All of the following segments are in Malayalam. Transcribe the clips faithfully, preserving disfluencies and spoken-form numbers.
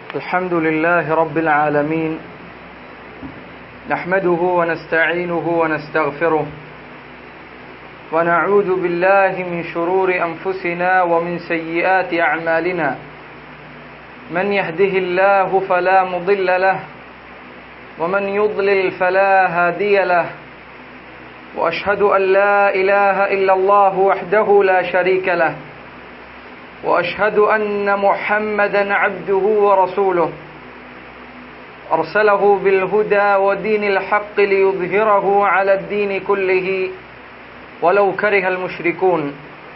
الحمد لله رب العالمين نحمده ونستعينه ونستغفره ونعوذ بالله من شرور أنفسنا ومن سيئات أعمالنا من يهده الله فلا مضل له ومن يضلل فلا هادي له وأشهد أن لا إله إلا الله وحده لا شريك له وأشهد أن محمدا عبده ورسوله أرسله بالهدى ودين الحق ليظهره على الدين كله ولو كره المشركون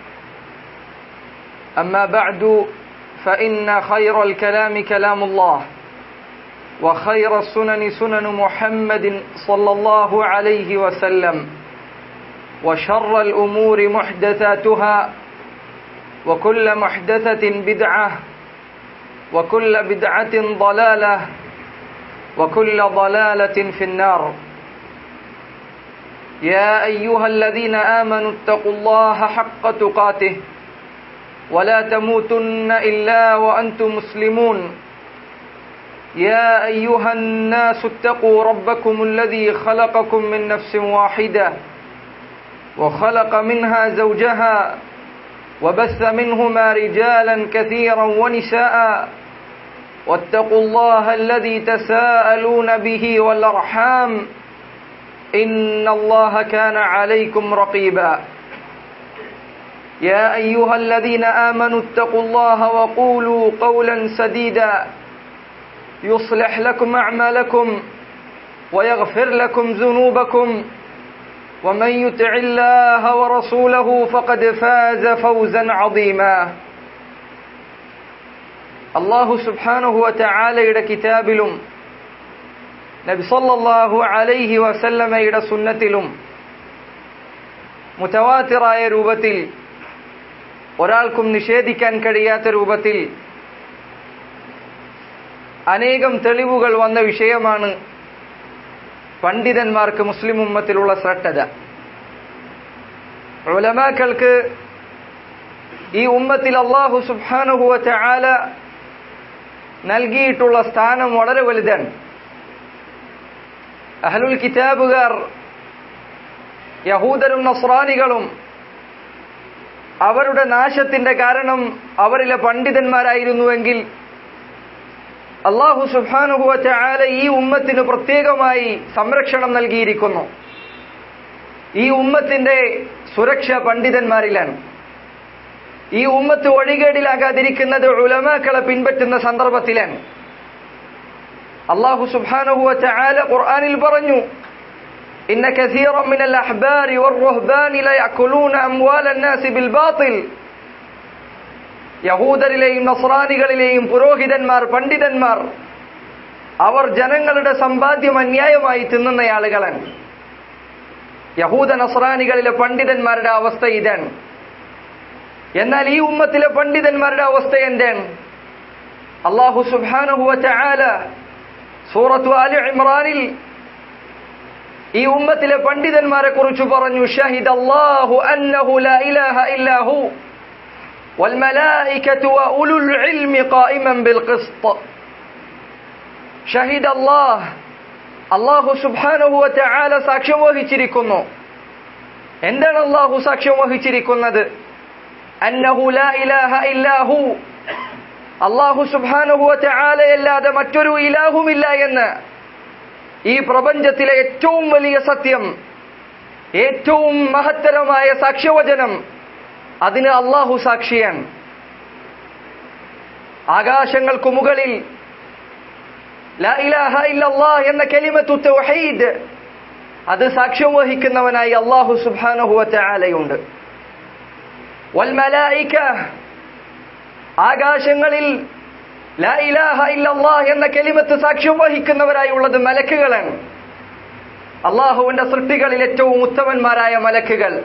أما بعد فإن خير الكلام كلام الله وخير السنن سنن محمد صلى الله عليه وسلم وشر الأمور محدثاتها وكل محدثة بدعة وكل بدعة ضلالة وكل ضلالة في النار يا أيها الذين آمنوا اتقوا الله حق تقاته ولا تموتن إلا وأنتم مسلمون يا أيها الناس اتقوا ربكم الذي خلقكم من نفس واحدة وخلق منها زوجها وبث منهما رجالا كثيرا ونساء واتقوا الله الذي تساءلون به والأرحام إن الله كان عليكم رقيبا يا أيها الذين آمنوا اتقوا الله وقولوا قولا سديدا يصلح لكم أعمالكم ويغفر لكم ذنوبكم ومن يطع الله ورسوله فقد فاز فوزا عظيما الله سبحانه وتعالى കിതാബിലും നബി സല്ലല്ലാഹു അലൈഹി വസല്ലമയുടെ സുന്നത്തിലും മുതവാത്തിറായ രൂപത്തിൽ ഒരാൾക്കും നിഷേധിക്കാൻ കഴിയാത്ത രൂപത്തിൽ അനേകം തെളിവുകൾ വന്ന വിഷയമാണ് പണ്ഡിതന്മാർക്ക് മുസ്ലിം ഉമ്മത്തിലുള്ള ശ്രദ്ധ. ഉലമാക്കൾക്ക് ഈ ഉമ്മത്തിൽ അല്ലാഹു സുബ്ഹാനഹു വ തആല നൽകിയിട്ടുള്ള സ്ഥാനം വളരെ വലുതാണ്. അഹ്ലുൽ കിതാബുകാർ യഹൂദരും നസ്രാനികളും അവരുടെ നാശത്തിന്റെ കാരണം അവരിലെ പണ്ഡിതന്മാരായിരുന്നുവെങ്കിൽ അല്ലാഹു സുബ്ഹാനഹു വ തആല ഈ ഉമ്മത്തിന് പ്രത്യേകമായി സംരക്ഷണം നൽകിയിരിക്കുന്നു. ഈ ഉമ്മത്തിന്റെ സുരക്ഷ പണ്ഡിതന്മാരിലാണ്. ഈ ഉമ്മത്ത് വഴികേടിലാകാതിരിക്കുന്നത് ഉലമാക്കളെ പിൻപറ്റുന്ന സന്ദർഭത്തിലാണ്. അല്ലാഹു സുബ്ഹാനഹു വ തആല ഖുർആനിൽ പറഞ്ഞു, ഇന്ന കസീറൻ മിനൽ അഹ്ബാരി വർ-റുഹ്ബാനി ലയഅകുലൂന അംവാലൻ നാസി ബിൽ ബാത്തിൽ. യഹൂദരിലെയും നസ്രാനികളിലെയും പുരോഹിതന്മാർ, പണ്ഡിതന്മാർ അവർ ജനങ്ങളുടെ സമ്പാദ്യം അന്യായമായി തിന്നുന്ന ആളുകളാണ്. യഹൂദ നസ്രാനികളിലെ പണ്ഡിതന്മാരുടെ അവസ്ഥ ഇതാണ്. എന്നാൽ ഈ ഉമ്മത്തിലെ പണ്ഡിതന്മാരുടെ അവസ്ഥ എന്താണ്? അല്ലാഹു സുബ്ഹാനഹു വ തആല സൂറത്തു ആലി ഇംറാനിൽ ഈ ഉമ്മത്തിലെ പണ്ഡിതന്മാരെ കുറിച്ച് പറഞ്ഞു, ഷഹിദല്ലാഹു അന്നഹു ലാ ഇലാഹ ഇല്ലാഹു والملائكة وأولو العلم قائما بالقسط. شهد الله അല്ലാഹു സുബ്ഹാനഹു വ തആല സാക്ഷ്യം വഹിച്ചിരിക്കുന്നു. എന്താണ് അല്ലാഹു സാക്ഷ്യം വഹിച്ചിരിക്കുന്നത്? അന്നഹു ലാ ഇലാഹ ഇല്ലാഹു, അല്ലാഹു സുബ്ഹാനഹു വ തആല അല്ലാതെ മറ്റൊരു ഇലാഹുമില്ല എന്ന്. ഈ പ്രപഞ്ചത്തിലെ ഏറ്റവും വലിയ സത്യം, ഏറ്റവും മഹത്തരമായ സാക്ഷ്യവചനം, അതിന് അല്ലാഹു സാക്ഷിയാണ്. ആകാശങ്ങൾക്ക് മുകളിൽ ലാ ഇലാഹ ഇല്ലല്ലാഹ് എന്ന കലിമത്തു തൗഹീദ് അത് സാക്ഷ്യം വഹിക്കുന്നവനായി അല്ലാഹു സുബ്ഹാനഹു വ തആലയുണ്ട്. വൽ മലായിക, ആകാശങ്ങളിൽ ലാ ഇലാഹ ഇല്ലല്ലാഹ് എന്ന കലിമത്ത് സാക്ഷ്യം വഹിക്കുന്നവരായുള്ളത് മലക്കുകളാണ്. അല്ലാഹുവിന്റെ സൃഷ്ടികളിൽ ഏറ്റവും ഉത്തമന്മാരായ മലക്കുകൾ.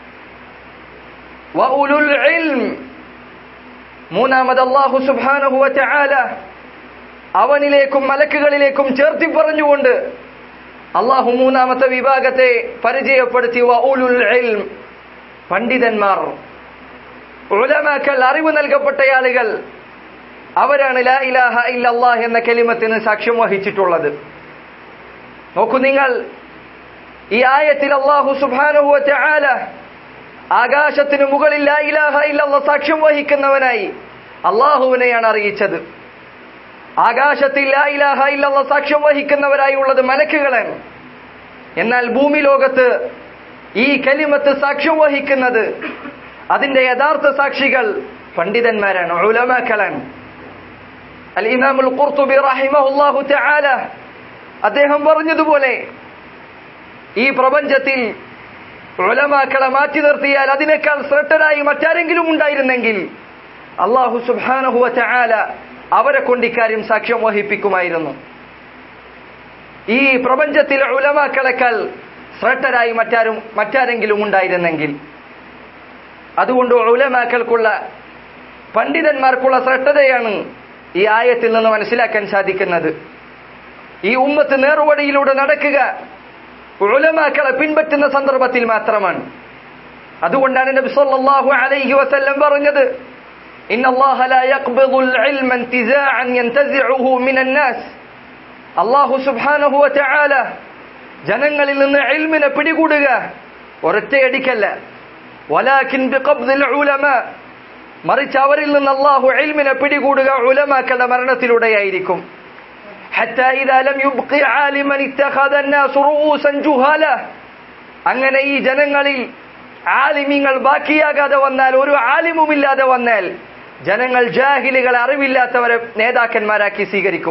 വഉലുൽ ഇൽം, മൂന്നാമത് അല്ലാഹു സുബ്ഹാനഹു വ തആല അവനിലേക്കും മലക്കുകളിലേക്കും ചേർത്തി പറഞ്ഞുകൊണ്ട് അല്ലാഹു മൂന്നാമത്തെ വിഭാഗത്തെ പരിചയപ്പെടുത്തി. വഉലുൽ ഇൽം, പണ്ഡിതന്മാർ, ഉലമാക്കൾ, അറിവ് നൽകപ്പെട്ട ആളുകൾ. അവരാണ് ലാ ഇലാഹ ഇല്ലല്ലാഹ് എന്ന കലിമത്തിന് സാക്ഷ്യം വഹിച്ചിട്ടുള്ളത്. നോക്കൂ നിങ്ങൾ, ഈ ആയത്തിൽ അല്ലാഹു സുബ്ഹാനഹു വ തആല ആകാശത്തിന് മുകളിൽ ലാ ഇലാഹ ഇല്ലല്ലാഹ് സാക്ഷ്യം വഹിക്കുന്നവനായി അല്ലാഹുവിനെയാണ് അറിയിച്ചത്. ആകാശത്തിൽ ലാ ഇലാഹ ഇല്ലല്ലാഹ് സാക്ഷ്യം വഹിക്കുന്നവരായി ഉള്ളത് മലക്കുകളാണ്. എന്നാൽ ഭൂമി ലോകത്ത് ഈ കലിമത്ത് സാക്ഷ്യം വഹിക്കുന്നത്, അതിന്റെ യഥാർത്ഥ സാക്ഷികൾ പണ്ഡിതന്മാരാണ്, ഉലമാക്കളാണ്. അൽ ഇമാമുൽ ഖുർത്തുബി റഹിമഹുല്ലാഹു തആല അദ്ദേഹം പറഞ്ഞതുപോലെ, ഈ പ്രപഞ്ചത്തിൽ ഉലമാക്കളെ മാറ്റി നിർത്തിയാൽ അതിനേക്കാൾ ശ്രേഷ്ഠരായി മറ്റാരെങ്കിലും ഉണ്ടായിരുന്നെങ്കിൽ അല്ലാഹു സുബ്ഹാനഹു വ തആല അവരെ കൊണ്ട് ഇക്കാര്യം സാക്ഷ്യം വഹിപ്പിക്കുമായിരുന്നു. ഈ പ്രപഞ്ചത്തിലെ ഉലമാക്കളെക്കാൾ ശ്രേഷ്ഠരായി മറ്റാരും മറ്റാരെങ്കിലും ഉണ്ടായിരുന്നെങ്കിൽ. അതുകൊണ്ട് ഉലമാക്കൾക്കുള്ള, പണ്ഡിതന്മാർക്കുള്ള ശ്രേഷ്ഠതയാണ് ഈ ആയത്തിൽ നിന്ന് മനസ്സിലാക്കാൻ സാധിക്കുന്നത്. ഈ ഉമ്മത്ത് നേർവഴിയിലൂടെ നടക്കുക ഉലമാക്കളെ പിൻപറ്റുന്ന സന്ദർഭത്തിൽ മാത്രമാണ്. അതുകൊണ്ടാണ് നബി സല്ലല്ലാഹു അലൈഹി വസല്ലം പറഞ്ഞത്, ഇന്നല്ലാഹ ലാ യഖ്ബിദുൽ ഇൽമ ഇന്തിസാഅൻ യൻതസിഉഹു മിനൻ നാസ്. അല്ലാഹു സുബ്ഹാനഹു വ തആല ജനങ്ങളിൽ നിന്ന് ഇൽമിനെ പിടികൂടുക ഒരൊറ്റയടിക്കല്ല, വലാകിൻ ബിഖബ്ദിൽ ഉലമാ, മറിച്ച് അവരിൽ നിന്ന് അല്ലാഹു ഇൽമിനെ പിടികൂടുക ഉലമാക്കളുടെ മരണത്തിലൂടെയായിരിക്കും. ഹത്താ ഇദാ ലം യുബ്ഖി ആലിമൻ ഇത്തഖദ الناس റൂസൻ ജുഹാല. അങ്ങനെ ഈ ജനങ്ങളിൽ ആലിമീങ്ങൾ ബാക്കിയാകാതെ വന്നാൽ, ഒരു ആലിമുമില്ലാതെ വന്നാൽ, ജനങ്ങൾ ജാഹിലുകളെ, അറിവില്ലാത്തവരെ നേതാക്കന്മാരാക്കി സ്വീകരിക്കും.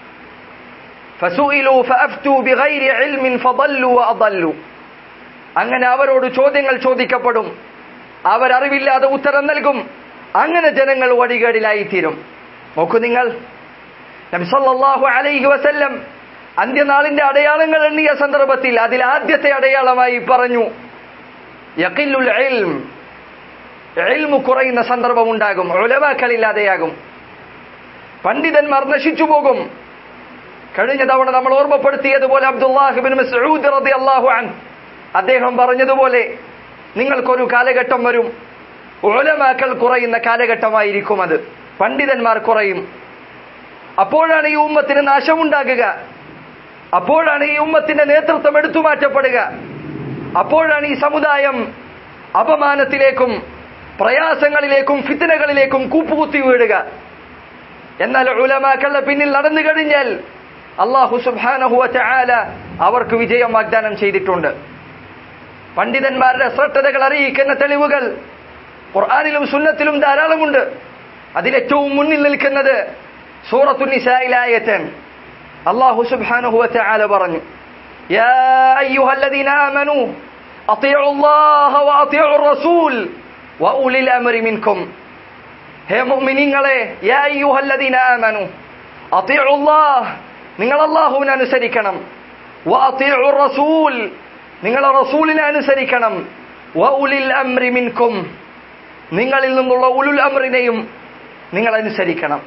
ഫസുഇലു ഫഅഫ്തു ബിഗൈരി ഇൽമിൻ ഫദല്ലു വഅദല്ലു. അങ്ങനെ അവരോട് ചോദ്യങ്ങൾ ചോദിക്കപ്പെടും, അവരറിവില്ലാതെ ഉത്തരം നൽകും, അങ്ങനെ ജനങ്ങൾ വഴികേടിലായിത്തീരും. നോക്കൂ നിങ്ങൾ, നബി സല്ലല്ലാഹു അലൈഹി വസല്ലം അന്ത്യനാളിന്റെ അടയാളങ്ങൾ എണ്ണിയ സന്ദർഭത്തിൽ അതിൽ ആദ്യത്തെ അടയാളമായി പറഞ്ഞു, യഖില്ലുൽ ഇൽം, ഇൽമു കുറയുന്ന സന്ദർഭം ഉണ്ടാകും, ഉലമാക്കളില്ലാതെയാകും, പണ്ഡിതന്മാർ നശിച്ചു പോകും. കഴിഞ്ഞ തവണ നമ്മൾ ഓർമ്മപ്പെടുത്തിയതുപോലെ അബ്ദുല്ലാഹ് ഇബ്നു മസ്ഊദ് റളിയല്ലാഹു അൻഹു അദ്ദേഹം പറഞ്ഞതുപോലെ, നിങ്ങൾക്കൊരു കാലഘട്ടം വരും, ഉലമാക്കൾ കുറയുന്ന കാലഘട്ടമായിരിക്കും അത്, പണ്ഡിതന്മാർ കുറയും. അപ്പോഴാണ് ഈ ഉമ്മത്തിന് നാശമുണ്ടാകുക, അപ്പോഴാണ് ഈ ഉമ്മത്തിന്റെ നേതൃത്വം എടുത്തുമാറ്റപ്പെടുക, അപ്പോഴാണ് ഈ സമുദായം അപമാനത്തിലേക്കും പ്രയാസങ്ങളിലേക്കും ഫിത്നകളിലേക്കും കൂപ്പുകുത്തി വീഴുക. എന്നാൽ ഉലമാക്കളുടെ പിന്നിൽ നടന്നു കഴിഞ്ഞാൽ അല്ലാഹു സുബ്ഹാനഹു വ തആല അവർക്ക് വിജയം വാഗ്ദാനം ചെയ്തിട്ടുണ്ട്. പണ്ഡിതന്മാരുടെ ശ്രേഷ്ഠതകൾ അറിയിക്കുന്ന തെളിവുകൾ ഖുർആനിലും സുന്നത്തിലും ധാരാളമുണ്ട്. അതിലേറ്റവും മുന്നിൽ നിൽക്കുന്നത് സൂറത്തു നിസായിലെ ആയത്താണ്. അല്ലാഹു സുബ്ഹാനഹു വ തആല പറഞ്ഞു, യാ അയ്യുഹല്ലദീന ആമനൂ അത്തിഉല്ലാഹ വഅത്തിഉർ റസൂൽ വഉലിൽ അംരി മിൻകും. ഹേ മുഅ്മിനീങ്ങളെ, യാ അയ്യുഹല്ലദീന ആമനൂ അത്തിഉല്ലാഹ, നിങ്ങൾ അല്ലാഹുവിനെ അനുസരിക്കണം, വഅത്തിഉർ റസൂൽ, നിങ്ങൾ റസൂലിനെ അനുസരിക്കണം, വഉലിൽ അംരി മിൻകും, നിങ്ങളിൽ നിന്നുള്ള ഉലുൽ അംറിനെയും നിങ്ങൾ അനുസരിക്കണം.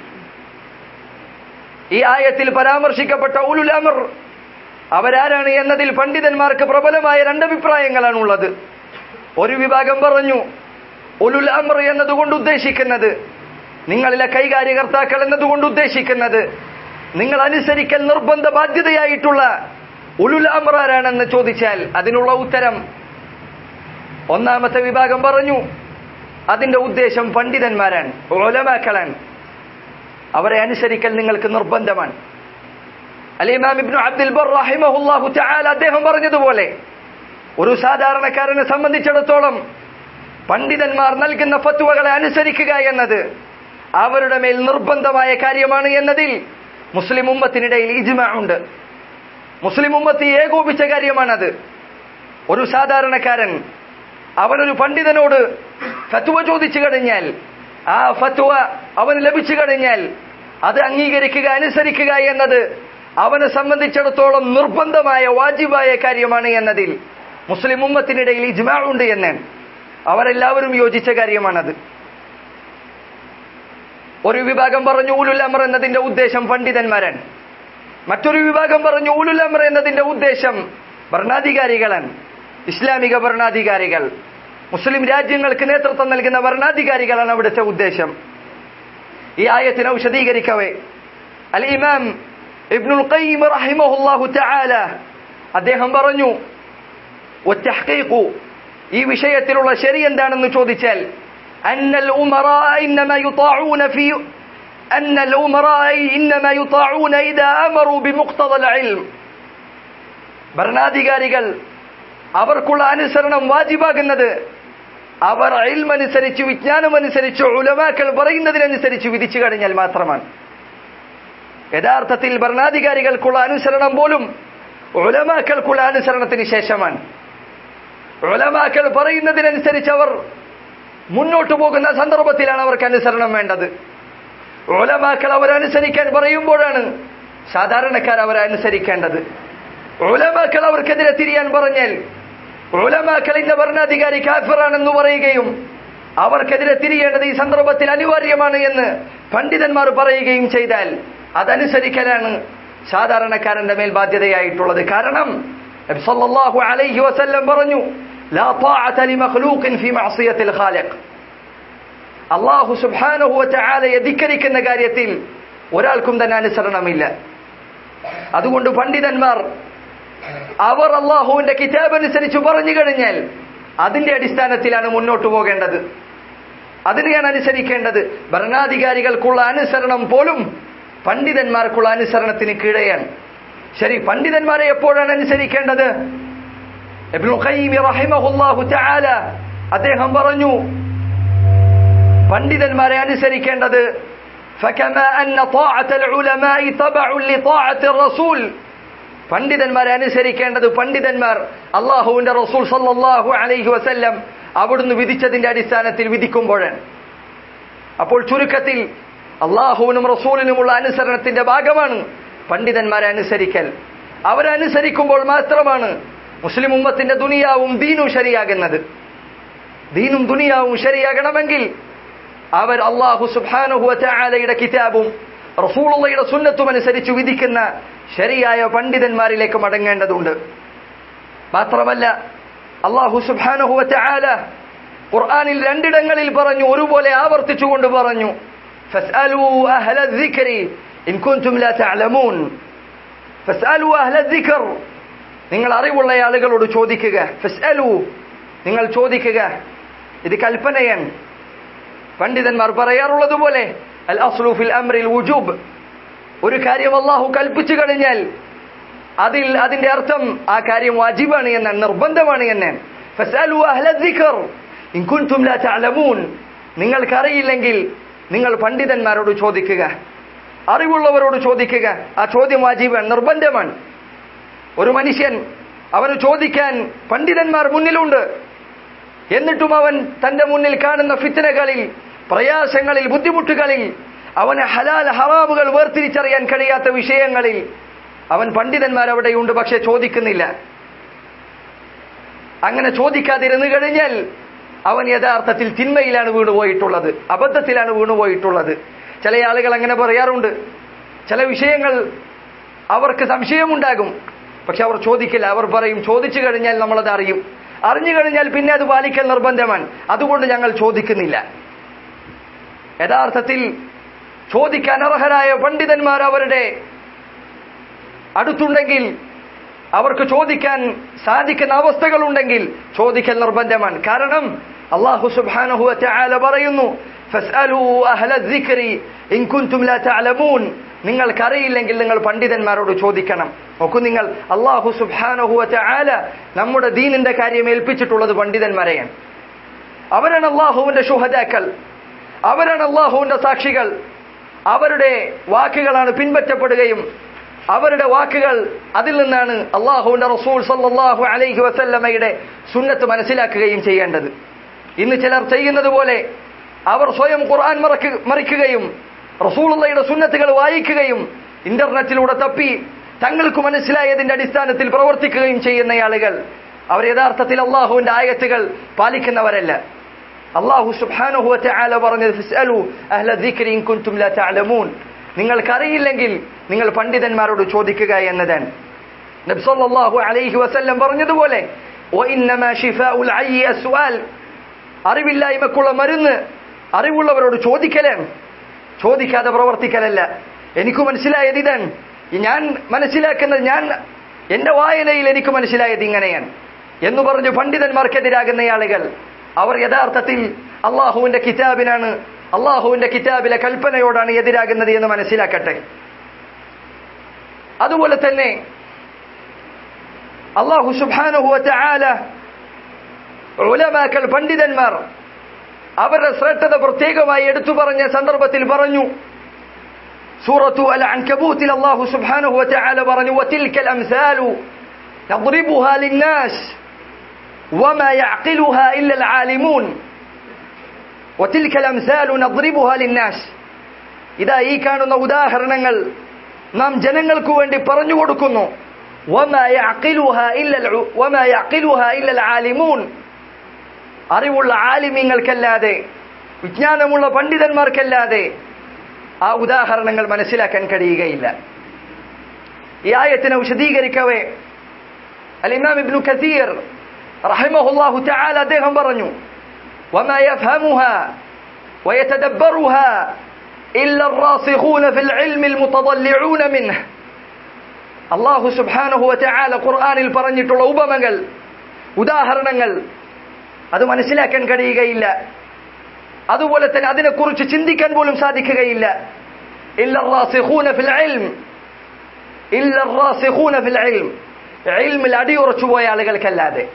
ഈ ആയത്തിൽ പരാമർശിക്കപ്പെട്ട ഉലുൽ അംർ അവരാരാണ് എന്നതിൽ പണ്ഡിതന്മാർക്ക് പ്രബലമായ രണ്ടഭിപ്രായങ്ങളാണ് ഉള്ളത്. ഒരു വിഭാഗം പറഞ്ഞു, ഉലുൽ അംർ എന്നതുകൊണ്ട് ഉദ്ദേശിക്കുന്നത്, നിങ്ങളിലെ കൈകാര്യകർത്താക്കൾ എന്നതുകൊണ്ട് ഉദ്ദേശിക്കുന്നത്, നിങ്ങൾ അനുസരിക്കൽ നിർബന്ധ ബാധ്യതയായിട്ടുള്ള ഉലുൽ അംർ ആരാണെന്ന് ചോദിച്ചാൽ അതിനുള്ള ഉത്തരം, ഒന്നാമത്തെ വിഭാഗം പറഞ്ഞു, അതിന്റെ ഉദ്ദേശം പണ്ഡിതന്മാരാണ്, ഉലമാക്കളാണ്, അവരെ അനുസരിക്കൽ നിങ്ങൾക്ക് നിർബന്ധമാണ്. അൽ ഇമാം ഇബ്നു അബ്ദുൽ ബർ റഹിമഹുല്ലാഹു തആല അദ്ദേഹം പറഞ്ഞതുപോലെ, ഒരു സാധാരണക്കാരനെ സംബന്ധിച്ചിടത്തോളം പണ്ഡിതന്മാർ നൽകുന്ന ഫത്വകളെ അനുസരിക്കുക എന്നത് അവരുടെ മേൽ നിർബന്ധമായ കാര്യമാണ് എന്നതിൽ മുസ്ലിം ഉമ്മത്തിനിടയിൽ ഇജ്മാ ഉണ്ട്. മുസ്ലിം ഉമ്മത്ത് ഏകോപിച്ച കാര്യമാണത്. ഒരു സാധാരണക്കാരൻ അവനൊരു പണ്ഡിതനോട് ഫത്വ ചോദിച്ചു കഴിഞ്ഞാൽ, ആ ഫത്വ അവന് ലഭിച്ചു കഴിഞ്ഞാൽ അത് അംഗീകരിക്കുക, അനുസരിക്കുക എന്നത് അവനെ സംബന്ധിച്ചിടത്തോളം നിർബന്ധമായ വാജിബായ കാര്യമാണ് എന്നതിൽ മുസ്ലിം ഉമ്മത്തിനിടയിൽ ഇജ്മാ ഉണ്ട് എന്നാണ്. അവരെല്ലാവരും യോജിച്ച കാര്യമാണത്. ഒരു വിഭാഗം പറഞ്ഞു ഉലുൽ അംർ എന്നതിന്റെ ഉദ്ദേശം പണ്ഡിതന്മാരാണ്. മറ്റൊരു വിഭാഗം പറഞ്ഞു ഉലുൽ അംർ എന്നതിന്റെ ഉദ്ദേശം ഭരണാധികാരികളാണ്, ഇസ്ലാമിക ഭരണാധികാരികൾ, മുസ്ലിം രാജ്യങ്ങൾക്ക് നേതൃത്വം നൽകുന്ന ഭരണാധികാരികളാണ് അവിടുത്തെ ഉദ്ദേശം. ഈ ആയത്തിനെ വിശദീകരിക്കവേ അൽ ഇമാം ഇബ്നുൽ ഖയ്യിം റഹിമഹുല്ലാഹു തആല അദ്ദേഹം പറഞ്ഞു, വത്തഹ്ഖീഖു ഈ വിഷയത്തിലുള്ള ശരി എന്താണെന്ന് ചോദിച്ചാൽ അന്നൽ ഉമറാ ഇന്നമാ യുതാഊന ഫീ അന്നൽ ഉമറാ ഇന്നമാ യുതാഊന ഇദാ അമറു ബിമുഖ്തദൽ ഇൽം, ഭരണാധികാരികൾ അവർക്കുള്ള അനുസരണം വാജിബാകുന്നത് അവർ ഇൽമനുസരിച്ച് വിജ്ഞാനമനുസരിച്ച് ഉലമാക്കൾ പറയുന്നതിനനുസരിച്ച് വിധിച്ചു കഴിഞ്ഞാൽ മാത്രമാണ്. യഥാർത്ഥത്തിൽ ഭരണാധികാരികൾക്കുള്ള അനുസരണം പോലും ഉലമാക്കൾക്കുള്ള അനുസരണത്തിന് ശേഷമാണ്. ഉലമാക്കൾ പറയുന്നതിനനുസരിച്ച് അവർ മുന്നോട്ടു പോകുന്ന സന്ദർഭത്തിലാണ് അവർക്ക് അനുസരണം വേണ്ടത്. ഉലമാക്കൾ അവരനുസരിക്കാൻ പറയുമ്പോഴാണ് സാധാരണക്കാർ അവരെ അനുസരിക്കേണ്ടത്. ഉലമാക്കൾ അവർക്കെതിരെ തിരിയാൻ പറഞ്ഞാൽ ഉലമാക്കൾ ഇന്ന ഭരണാധികാരി കാഫിറാണെന്ന് പറയുകയും അവർക്കെതിരെ തിരിയേണ്ടത് ഈ സന്ദർഭത്തിൽ അനിവാര്യമാണ് എന്ന് പണ്ഡിതന്മാർ പറയുകയും ചെയ്താൽ അതനുസരിക്കലാണ് സാധാരണക്കാരന്റെ മേൽ ബാധ്യതയായിട്ടുള്ളത്. കാരണം നബി സല്ലല്ലാഹു അലൈഹി വസല്ലം പറഞ്ഞു, ലാ ത്വാഅത ലിമഖ്ലൂഖിൻ ഫീ മഅസിയത്തിൽ ഖാലിഖ്, അല്ലാഹു സുബ്ഹാനഹു വ തആലയെ ധിക്കരിക്കുന്ന കാര്യത്തിൽ ഒരാൾക്കും തന്നെ അനുസരണമില്ല. അതുകൊണ്ട് പണ്ഡിതന്മാർ അവർ അല്ലാഹുവിന്റെ കിതാബ് അനുസരിച്ച് പറഞ്ഞു കഴിഞ്ഞാൽ അതിന്റെ അടിസ്ഥാനത്തിലാണ് മുന്നോട്ട് പോകേണ്ടത്, അതിനെയാണ് അനുസരിക്കേണ്ടത്. ഭരണാധികാരികൾക്കുള്ള അനുസരണം പോലും പണ്ഡിതന്മാർക്കുള്ള അനുസരണത്തിന് കീഴെയാണ്. ശരി, പണ്ഡിതന്മാരെ എപ്പോഴാണ് അനുസരിക്കേണ്ടത്? ഇബ്നുൽ ഖയ്യിം റഹിമഹുല്ലാഹു തആല അദ്ദേഹം പറഞ്ഞു, പണ്ഡിതന്മാരെ അനുസരിക്കേണ്ടത് ഫകമാ അന്ന ത്വാഅത്തൽ ഉലമാഇ തബഉ ലിത്വാഅത്തിർ റസൂൽ, പണ്ഡിതന്മാരെ അനുസരിക്കേണ്ടത് പണ്ഡിതന്മാർ അല്ലാഹുവിന്റെ റസൂൽ സല്ലല്ലാഹു അലൈഹി വസല്ലം അവിടുന്ന് വിധിച്ചതിന്റെ അടിസ്ഥാനത്തിൽ വിധിക്കുമ്പോഴാണ്. അപ്പോൾ ചുരുക്കത്തിൽ അല്ലാഹുവിനും റസൂലിനുമുള്ള അനുസരണത്തിന്റെ ഭാഗമാണ് പണ്ഡിതന്മാരെ അനുസരിക്കൽ. അവരനുസരിക്കുമ്പോൾ മാത്രമാണ് മുസ്ലിം ഉമ്മത്തിന്റെ ദുനിയാവും ദീനും ശരിയാകുന്നത്. ദീനും ദുനിയാവും ശരിയാകണമെങ്കിൽ അവർ അല്ലാഹു സുബ്ഹാനഹു വ തആലയുടെ കിതാബും റസൂലുള്ളാഹിയുടെ സുന്നത്തും അനുസരിച്ച് വിധിക്കുന്ന ശരിയായ പണ്ഡിതന്മാരിലേക്ക് മടങ്ങേണ്ടതുണ്ട്. മാത്രമല്ല അല്ലാഹു സുബ്ഹാനഹു വ തആല ഖുർആനിൽ രണ്ടിടങ്ങളിൽ പറഞ്ഞു, ഒരുപോലെ ആവർത്തിച്ചുകൊണ്ട് പറഞ്ഞു, ഫസ്അലൂ അഹ്ല الذിക്രി ഇൻ കുൻതും ലാ തഅലമൂൻ, ഫസ്അലൂ അഹ്ല الذിക്ർ, നിങ്ങൾ അറിവുള്ള ആളുകളോട് ചോദിക്കുക. ഫസ്അലൂ, നിങ്ങൾ ചോദിക്കുക. ഇത് കൽപ്പനയാണ്. പണ്ഡിതന്മാർ പറയാറുള്ളതുപോലെ അൽ അസ്ലു ഫിൽ അംറിൽ വുജൂബ്, ഒരു കാര്യം അല്ലാഹു കൽപ്പിച്ചു കഴിഞ്ഞാൽ അതിൽ അതിന്റെ അർത്ഥം ആ കാര്യം വാജിബാണ് എന്നാണ്, നിർബന്ധമാണ് എന്നാണ്. ഫസ്അലൂ അഹ്ല الذിക്ർ ഇൻ കുൻതും ലാ തഅലമൂൻ, നിങ്ങൾക്കറിയില്ലെങ്കിൽ നിങ്ങൾ പണ്ഡിതന്മാരോട് ചോദിക്കുക, അറിവുള്ളവരോട് ചോദിക്കുക. ആ ചോദ്യം വാജിബാണ്, നിർബന്ധമാണ്. ഒരു മനുഷ്യൻ അവന് ചോദിക്കാൻ പണ്ഡിതന്മാർ മുന്നിലുണ്ട്, എന്നിട്ടും അവൻ തന്റെ മുന്നിൽ കാണുന്ന ഫിത്നകളിൽ, പ്രയാസങ്ങളിൽ, ബുദ്ധിമുട്ടുകളിൽ, അവന് ഹലാൽ ഹറാമുകൾ വേർതിരിച്ചറിയാൻ കഴിയാത്ത വിഷയങ്ങളിൽ അവൻ പണ്ഡിതന്മാർ അവിടെയുണ്ട്, പക്ഷെ ചോദിക്കുന്നില്ല. അങ്ങനെ ചോദിക്കാതിരുന്നു കഴിഞ്ഞാൽ അവൻ യഥാർത്ഥത്തിൽ തിന്മയിലാണ് വീണുപോയിട്ടുള്ളത്, അബദ്ധത്തിലാണ് വീണുപോയിട്ടുള്ളത്. ചില ആളുകൾ അങ്ങനെ പറയാറുണ്ട്. ചില വിഷയങ്ങൾ അവർക്ക് സംശയമുണ്ടാകും, പക്ഷെ അവർ ചോദിക്കില്ല. അവർ പറയും, ചോദിച്ചു കഴിഞ്ഞാൽ നമ്മളത് അറിയും, അറിഞ്ഞു കഴിഞ്ഞാൽ പിന്നെ അത് പാലിക്കൽ നിർബന്ധമാണ്, അതുകൊണ്ട് ഞങ്ങൾ ചോദിക്കുന്നില്ല. യഥാർത്ഥത്തിൽ ചോദിക്കാൻ അർഹരായ പണ്ഡിതന്മാർ അവരുടെ അടുത്തുണ്ടെങ്കിൽ, അവർക്ക് ചോദിക്കാൻ സാധിക്കുന്ന അവസ്ഥകളുണ്ടെങ്കിൽ ചോദിക്കൽ നിർബന്ധമാണ്. കാരണം അല്ലാഹു സുബ്ഹാനഹു വ തആല പറയുന്നു, ഫസ്അലൂ അഹ്ല الذിക്രി ഇൻ കുൻതും ലാ തഅലമൂൻ, നിങ്ങൾക്കറിയില്ലെങ്കിൽ നിങ്ങൾ പണ്ഡിതന്മാരോട് ചോദിക്കണം. നോക്കൂ നിങ്ങൾ, അല്ലാഹു സുബ്ഹാനഹു വ തആല നമ്മുടെ ദീനിന്റെ കാര്യം ഏൽപ്പിച്ചിട്ടുള്ളത് പണ്ഡിതന്മാരെയാണ്. അവരാണ് അല്ലാഹുവിന്റെ ശുഹദാക്കൾ, അവരാണ് അല്ലാഹുവിന്റെ സാക്ഷികൾ. അവരുടെ വാക്കുകളാണ് പിൻപറ്റപ്പെടുകയും അവരുടെ വാക്കുകൾ, അതിൽ നിന്നാണ് അല്ലാഹുവിന്റെ റസൂൽ സല്ലല്ലാഹു അലൈഹി വസല്ലമയുടെ സുന്നത്ത് മനസ്സിലാക്കുകയും ചെയ്യേണ്ടത്. ഇന്ന് ചിലർ ചെയ്യുന്നത് പോലെ അവർ സ്വയം ഖുർആൻ മറിക്കുകയും റസൂലുള്ളാഹിയുടെ സുന്നത്തുകൾ വായിക്കുകയും ഇന്റർനെറ്റിലൂടെ തപ്പി തങ്ങൾക്ക് മനസ്സിലായതിന്റെ അടിസ്ഥാനത്തിൽ പ്രവർത്തിക്കുകയും ചെയ്യുന്ന ആളുകൾ അവർ യഥാർത്ഥത്തിൽ അല്ലാഹുവിന്റെ ആയത്തുകൾ പാലിക്കുന്നവരല്ല. അല്ലാഹു സുബ്ഹാനഹു വ തആല പറഞ്ഞത്, ഫസ്അലൂ അഹ്ല الذിക്രി ഇൻ കുൻതും ലാ തഅലമൂൻ, നിങ്ങൾക്കറിയില്ലെങ്കിൽ നിങ്ങൾ പണ്ഡിതന്മാരോട് ചോദിക്കുക എന്നതാണ്. നബി സല്ലല്ലാഹു അലൈഹി വസല്ലം പറഞ്ഞതുപോലെ, വഇന്നമാ ശിഫാഉൽ അയ്യി അസ്വാൽ, അറിവില്ലായ്മക്കുള്ള മരുന്ന് അറിവുള്ളവരോട് ചോദിക്കലാണ്. ചോദിക്കാതെ പ്രവർത്തിക്കലല്ല. എനിക്ക് മനസ്സിലായത് ഇതാണ്, ഞാൻ മനസ്സിലാക്കുന്നത്, ഞാൻ എന്റെ വായനയിൽ എനിക്ക് മനസ്സിലായത് ഇങ്ങനെയാണ് എന്ന് പറഞ്ഞു പണ്ഡിതന്മാർക്കെതിരാകുന്ന ആളുകൾ അവർ യഥാർത്ഥത്തിൽ അള്ളാഹുവിന്റെ കിതാബിനാണ്, അള്ളാഹുവിന്റെ കിതാബിലെ കൽപ്പനയോടാണ് എതിരാകുന്നത് എന്ന് മനസ്സിലാക്കട്ടെ. അതുപോലെ തന്നെ അള്ളാഹു സുബ്ഹാനഹു വ തആല ഉലമാക്കൾ, പണ്ഡിതന്മാർ അവരുടെ ശ്രദ്ധ പ്രത്യേകമായി എടുത്തു പറഞ്ഞ സന്ദർഭത്തിൽ പറഞ്ഞു, സൂറത്തു അൽ അൻകബൂത്തിൽ അല്ലാഹു സുബ്ഹാനഹു വ തആല പറഞ്ഞു, വതിൽകൽ അംസാലു നദ്രിബുഹാ ലിന്നാസ് വമാ യഅഖിലുഹാ ഇല്ലൽ ആലിമൂൻ. വതിൽകൽ അംസാലു നദ്രിബുഹാ ലിന്നാസ്. ഇതാ ഈ കാണുന്ന ഉദാഹരണങ്ങൾ നാം ജനങ്ങൾക്ക് വേണ്ടി പറഞ്ഞു കൊടുക്കുന്നു. വമാ യഅഖിലുഹാ ഇല്ലൽ വമാ യഅഖിലുഹാ ഇല്ലൽ ആലിമൂൻ. അറിവുള്ള ആലിമീങ്ങൾക്കല്ലാതെ, വിജ്ഞാനമുള്ള പണ്ഡിതന്മാർക്കല്ലാതെ ആ ഉദാഹരണങ്ങൾ മനസ്സിലാക്കാൻ കഴിയുകയില്ല. ഈ ആയത്തിനെ വിശദീകരിക്കവേ അൽ ഇമാം ഇബ്നു കസീർ റഹിമഹുല്ലാഹു തആല അദ്ദേഹം പറഞ്ഞു, വമാ യഫ്ഹമുഹാ വയതദബ്ബറുഹാ ഇല്ല الراسخون في العلم المتضلعون منه. അല്ലാഹു സുബ്ഹാനഹു വ തആല ഖുർആനിൽ പറഞ്ഞിട്ടുള്ള ഉപമകൾ, ഉദാഹരണങ്ങൾ അത് മനസ്സിലാക്കാൻ കഴിയുകയില്ല, അതുപോലെ തന്നെ അതിനെക്കുറിച്ച് ചിന്തിക്കാൻ പോലും സാധിക്കുകയില്ല. ഇല്ല الراسخون في العلم ഇല്ല الراسخون في العلم. ഇൽമിൽ അടിയുറച്ചു പോയ ആളുകൾക്കല്ലാതെ,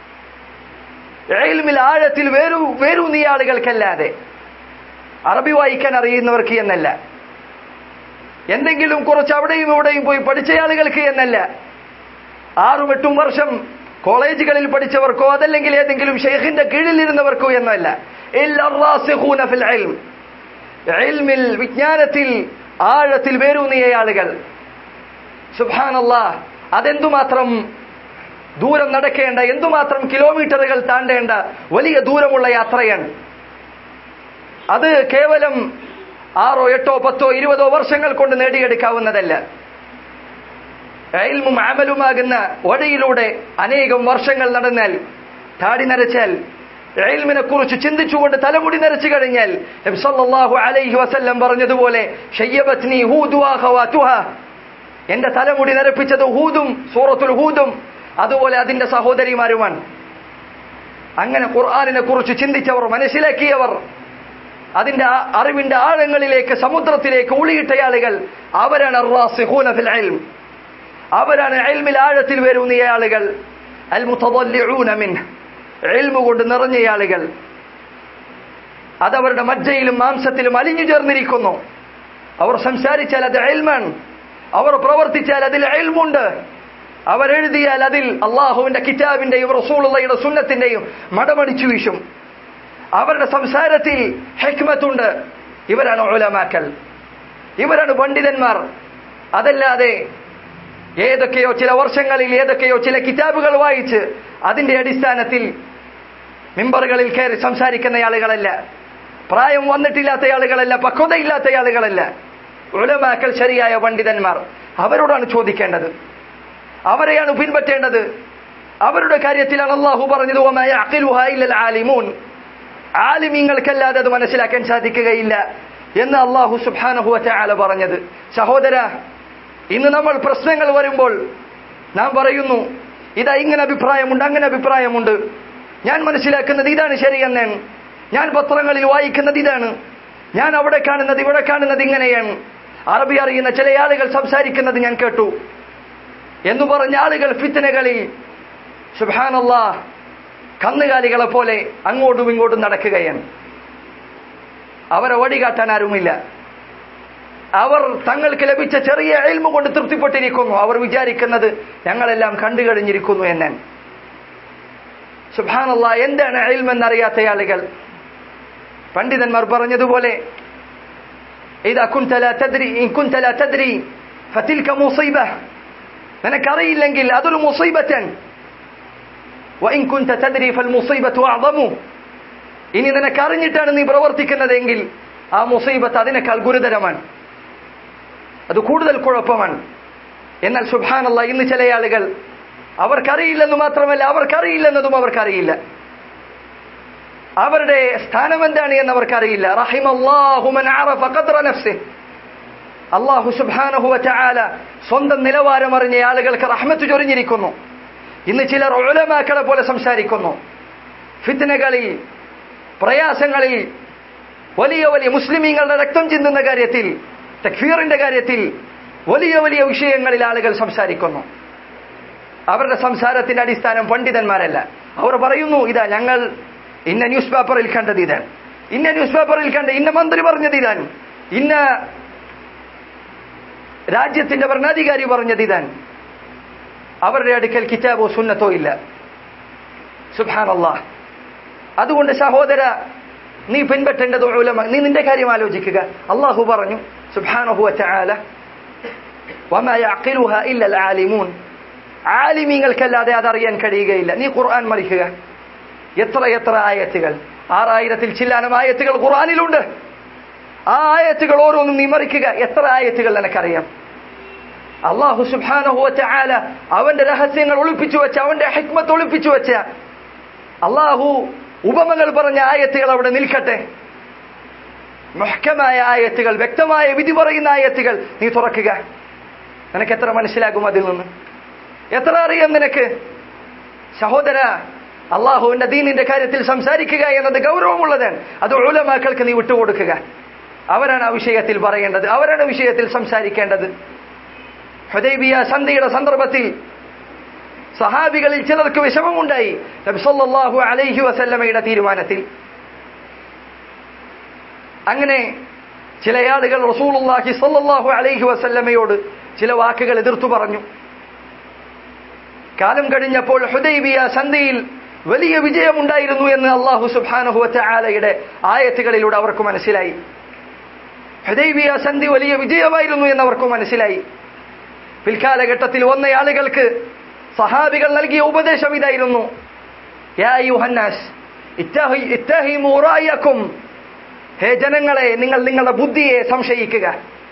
ഇൽമിൽ ആഴത്തിൽ വേരു വേരൂന്നിയ ആളുകൾക്കല്ലാതെ, അറബി വായിക്കാൻ അറിയുന്നവർക്ക് എന്നല്ല, എന്തെങ്കിലും കുറച്ച് അവിടെയും ഇവിടെയും പോയി പഠിച്ച ആളുകൾക്ക് എന്നല്ല, ആറും എട്ടും വർഷം കോളേജുകളിൽ പഠിച്ചവർക്കോ അതല്ലെങ്കിൽ ഏതെങ്കിലും ഷെയ്ഖിന്റെ കീഴിലിരുന്നവർക്കോ എന്നല്ല. ഇല്ല ഫിൽ ഇൽം. ഇൽമിൽ, വിജ്ഞാനത്തിൽ ആഴത്തിൽ വേരൂന്നിയ ആളുകൾ. സുബ്ഹാനല്ലാഹ്, അതെന്തുമാത്രം ദൂരം നടക്കേണ്ട, എന്തുമാത്രം കിലോമീറ്ററുകൾ താണ്ടേണ്ട വലിയ ദൂരമുള്ള യാത്രയാണ്. അത് കേവലം ആറോ എട്ടോ പത്തോ ഇരുപതോ വർഷങ്ങൾ കൊണ്ട് നേടിയെടുക്കാവുന്നതല്ല. ഇൽമും അമലുമാകുന്ന വഴിയിലൂടെ അനേകം വർഷങ്ങൾ നടന്നാൽ, താടി നരച്ചാൽ, ഇൽമിനെ കുറിച്ച് ചിന്തിച്ചുകൊണ്ട് തലമുടി നരച്ചു കഴിഞ്ഞാൽ, നബി സല്ലല്ലാഹു അലൈഹി വസല്ലം പറഞ്ഞതുപോലെ ശയ്യബത്നി ഹൂദു വഅഖവാതുഹാ, എന്റെ തലമുടി നരപ്പിച്ചത് ഹൂദും സൂറത്തുൽ ഹൂദും അതുപോലെ അതിന്റെ സഹോദരിമാരുമാണ്. അങ്ങനെ ഖുർആനിനെ കുറിച്ച് ചിന്തിച്ചവർ, മനസ്സിലാക്കിയവർ, അതിന്റെ അറിവിന്റെ ആഴങ്ങളിലേക്ക്, സമുദ്രത്തിലേക്ക് ഊളിയിട്ട ആളുകൾ, അവരാണ് الراسخون في العلم. അവരാണ് ഇൽമിൽ ആഴത്തിൽ വരുന്നിയ ആളുകൾ. അൽ മുതദല്ലിഊന മിൻഹ്, ഇൽമു കൊണ്ട് നിറഞ്ഞ ആളുകൾ. അതവരുടെ മജ്ജയിലും മാംസത്തിലും അലിഞ്ഞു ചേർന്നിരിക്കുന്നു. അവർ സംസാരിച്ചാൽ അത് ഇൽമാണ്, അവർ പ്രവർത്തിച്ചാൽ അതിൽ ഇൽമുണ്ട്, അവരെഴുതിയാൽ അതിൽ അള്ളാഹുവിന്റെ കിതാബിന്റെയും റസൂലുള്ളാഹിയുടെ സുന്നത്തിന്റെയും മടമടിച്ചു വീശും. അവരുടെ സംസാരത്തിൽ ഹിക്മത്തുണ്ട്. ഇവരാണ് ഉലമാക്കൾ, ഇവരാണ് പണ്ഡിതന്മാർ. അതല്ലാതെ ഏതൊക്കെയോ ചില വർഷങ്ങളിൽ ഏതൊക്കെയോ ചില കിതാബുകൾ വായിച്ച് അതിന്റെ അടിസ്ഥാനത്തിൽ മിമ്പറുകളിൽ കയറി സംസാരിക്കുന്ന ആളുകളല്ല, പ്രായം വന്നിട്ടില്ലാത്ത ആളുകളല്ല, പക്വതയില്ലാത്ത ആളുകളല്ല. ഉലമാക്കൾ, ശരിയായ പണ്ഡിതന്മാർ, അവരോടാണ് ചോദിക്കേണ്ടത്, അവരെയാണ് പിൻപറ്റേണ്ടത്. അവരുടെ കാര്യത്തിലാണ് അല്ലാഹു പറഞ്ഞത്, വമാ യഅഖിലുഹാ ഇല്ലൽ ആലിമൂൻ. ആലിമീങ്ങൾക്കല്ലാതെ അത് മനസ്സിലാക്കാൻ സാധിക്കുകയില്ല എന്ന് അല്ലാഹു സുബ്ഹാനഹു വ തആല പറഞ്ഞത്. സഹോദര, ഇന്ന് നമ്മൾ പ്രശ്നങ്ങൾ വരുമ്പോൾ നാം പറയുന്നു, ഇതാ ഇങ്ങനെ അഭിപ്രായമുണ്ട്, അങ്ങനെ അഭിപ്രായമുണ്ട്, ഞാൻ മനസ്സിലാക്കുന്നത് ഇതാണ് ശരിയെന്നാണ്, ഞാൻ പത്രങ്ങളിൽ വായിക്കുന്നത് ഇതാണ്, ഞാൻ അവിടെ കാണുന്നത് ഇവിടെ കാണുന്നത് ഇങ്ങനെയാണ്, അറബി അറിയുന്ന ചില ആളുകൾ സംസാരിക്കുന്നത് ഞാൻ കേട്ടു എന്ന് പറഞ്ഞ ആളുകൾ ഫിത്നകളിൽ സുബ്ഹാനല്ലാഹ് കന്നുകാലികളെ പോലെ അങ്ങോട്ടും ഇങ്ങോട്ടും നടക്കുകയാണ്. അവരെ വഴികാട്ടാൻ ആരുമില്ല. അവർ തങ്ങൾക്ക് ലഭിച്ച ചെറിയ ഇൽമു കൊണ്ട് തൃപ്തിപ്പെട്ടിരിക്കുന്നു. അവർ വിചാരിക്കുന്നത് ഞങ്ങളെല്ലാം കണ്ടു കഴിഞ്ഞിരിക്കുന്നു എന്നാണ്. സുബ്ഹാനല്ലാഹ്, എന്താണ് ഇൽമ് എന്നറിയാത്ത ആളുകൾ. പണ്ഡിതന്മാർ പറഞ്ഞതുപോലെ, ഇദാ കുൻത ലാ തദ്രി ഇൻ കുൻത ലാ തദ്രി ഫതിൽക മുസീബഹ, നിനക്കറിയില്ലെങ്കിൽ അതൊരു മുസീബത്തൻ. വഇൻ കുൻത തദ്രി ഫൽ മുസീബത്തു അഅ്ദമു, ഇനി നിനക്കറിഞ്ഞിട്ടാണ് നീ പ്രവർത്തിക്കുന്നതെങ്കിൽ ആ മുസീബത്ത് അതിനേക്കാൾ ഗുരുതരമാണ്, അത് കൂടുതൽ കുഴപ്പമാണ്. എന്നാൽ സുബ്ഹാനല്ലാഹ്, ഇന്ന് ചില ആളുകൾ അവർക്കറിയില്ലെന്ന് മാത്രമല്ല അവർക്കറിയില്ലെന്നതും അവർക്കറിയില്ല. അവരുടെ സ്ഥാനം എന്താണ് എന്ന് അവർക്കറിയില്ല. റഹിമല്ലാഹു മൻ അറഫ ഖദ്റ നഫ്സിഹി. അല്ലാഹു സുബ്ഹാനഹു വ തആല സ്വന്തം നിലവാരം അറിഞ്ഞ ആളുകൾക്ക് റഹ്മത്ത് ചൊരിഞ്ഞിരിക്കുന്നു. ഇന്ന് ചിലർ ഉലമാക്കളെ പോലെ സംസാരിക്കുന്നു. ഫിത്നകളിൽ, പ്രയാസങ്ങളിൽ, വലിയ വലിയ മുസ്ലിമീങ്ങളുടെ രക്തം ചിന്തുന്ന കാര്യത്തിൽ, തക്ഫീറിന്റെ കാര്യത്തിൽ വലിയ വലിയ വിഷയങ്ങളിൽ ആളുകൾ സംസാരിക്കുന്നു. അവരുടെ സംസാരത്തിന്റെ അടിസ്ഥാനം പണ്ഡിതന്മാരല്ല. അവർ പറയുന്നു, ഇതാ ഞങ്ങൾ ഇന്ന ന്യൂസ് പേപ്പറിൽ കണ്ടത് ഇതാണ്, ഇന്ന ന്യൂസ് പേപ്പറിൽ കണ്ട ഇന്ന മന്ത്രി പറഞ്ഞത് ഇതാണ്, ഇന്ന രാജ്യത്തിന്റെ ഭരണാധികാരി പറഞ്ഞത് ഇതാണ്. അവരുടെ അടുക്കൽ കിതാബോ സുന്നത്തോ ഇല്ല. സുബ്ഹാനല്ലാഹ്. അതുകൊണ്ട് സഹോദര, നീ പിൻപറ്റേണ്ടത് ഉലമ. നീ നിന്റെ കാര്യം ആലോചിക്കുക. അല്ലാഹു പറഞ്ഞു സുബ്ഹാനഹു വ തആല, വമാ യഅഖിലുഹാ ഇല്ല അൽ ആലിമൂൻ. ആലിമീങ്ങൾക്കല്ലാതെ അതറിയാൻ കഴിയുകയില്ല. നീ ഖുർആൻ മറിക്കുക. എത്ര എത്ര ആയത്തുകൾ, ആറായിരത്തിൽ ചില്ലാനം ആയത്തുകൾ ഖുർആനിലുണ്ട്. ആ ആയത്തുകൾ ഓരോന്നും നീ മറിക്കുക. എത്ര ആയത്തുകൾ നിനക്കറിയാം? അല്ലാഹു സുബ്ഹാനഹു വ തആല അവന്റെ രഹസ്യങ്ങൾ ഒളിപ്പിച്ചു വെച്ച, അവന്റെ ഹിക്മത്ത് ഒളിപ്പിച്ചു വെച്ച അല്ലാഹു ഉപമകൾ പറഞ്ഞ ആയത്തുകൾ അവിടെ നിൽക്കട്ടെ. മുഹ്കമായ ആയത്തുകൾ, വ്യക്തമായ വിധി പറയുന്ന ആയത്തുകൾ നീ തുറക്കുക. നിനക്ക് എത്ര മനസ്സിലാകും അതിൽ നിന്ന്? എത്ര അറിയാം നിനക്ക്? സഹോദര, അള്ളാഹുവിന്റെ ദീനിന്റെ കാര്യത്തിൽ സംസാരിക്കുക എന്നത് ഗൗരവമുള്ളതാണ്. അത് ഉലമാക്കൾക്ക് നീ വിട്ടുകൊടുക്കുക. അവരാണ് ആ വിഷയത്തിൽ പറയേണ്ടത്, അവരാണ് വിഷയത്തിൽ സംസാരിക്കേണ്ടത്. ഹുദൈബിയ സന്ധിയുടെ സന്ദർഭത്തിൽ സഹാബികളിൽ ചിലർക്ക് വിഷമമുണ്ടായി നബി സല്ലല്ലാഹു അലൈഹി വസല്ലമയുടെ തീരുമാനത്തിൽ. അങ്ങനെ ചില ആളുകൾ റസൂലുള്ളാഹി സല്ലല്ലാഹു അലൈഹി വസല്ലമയോട് ചില വാക്കുകൾ എതിർത്തു പറഞ്ഞു. കാലം കഴിഞ്ഞപ്പോൾ ഹുദൈബിയ സന്ധിയിൽ വലിയ വിജയമുണ്ടായിരുന്നു എന്ന് അല്ലാഹു സുബ്ഹാനഹു വ തആലയുടെ ആയത്തുകളിലൂടെ അവർക്ക് മനസ്സിലായി. ഹുദൈബിയ സന്ധി വലിയ വിജയമായിരുന്നു എന്ന് അവർക്ക് മനസ്സിലായി. പിൽക്കാലഘട്ടത്തിൽ വന്ന ആളുകൾക്ക് സഹാബികൾ നൽകിയ ഉപദേശം ഇതായിരുന്നു, യാ അയ്യുഹന്നാസ് ഇത്തഹിമു റഅയക്കും. ഹേ ജനങ്ങളെ, നിങ്ങൾ നിങ്ങളുടെ ബുദ്ധിയെ സംശയിക്കുക.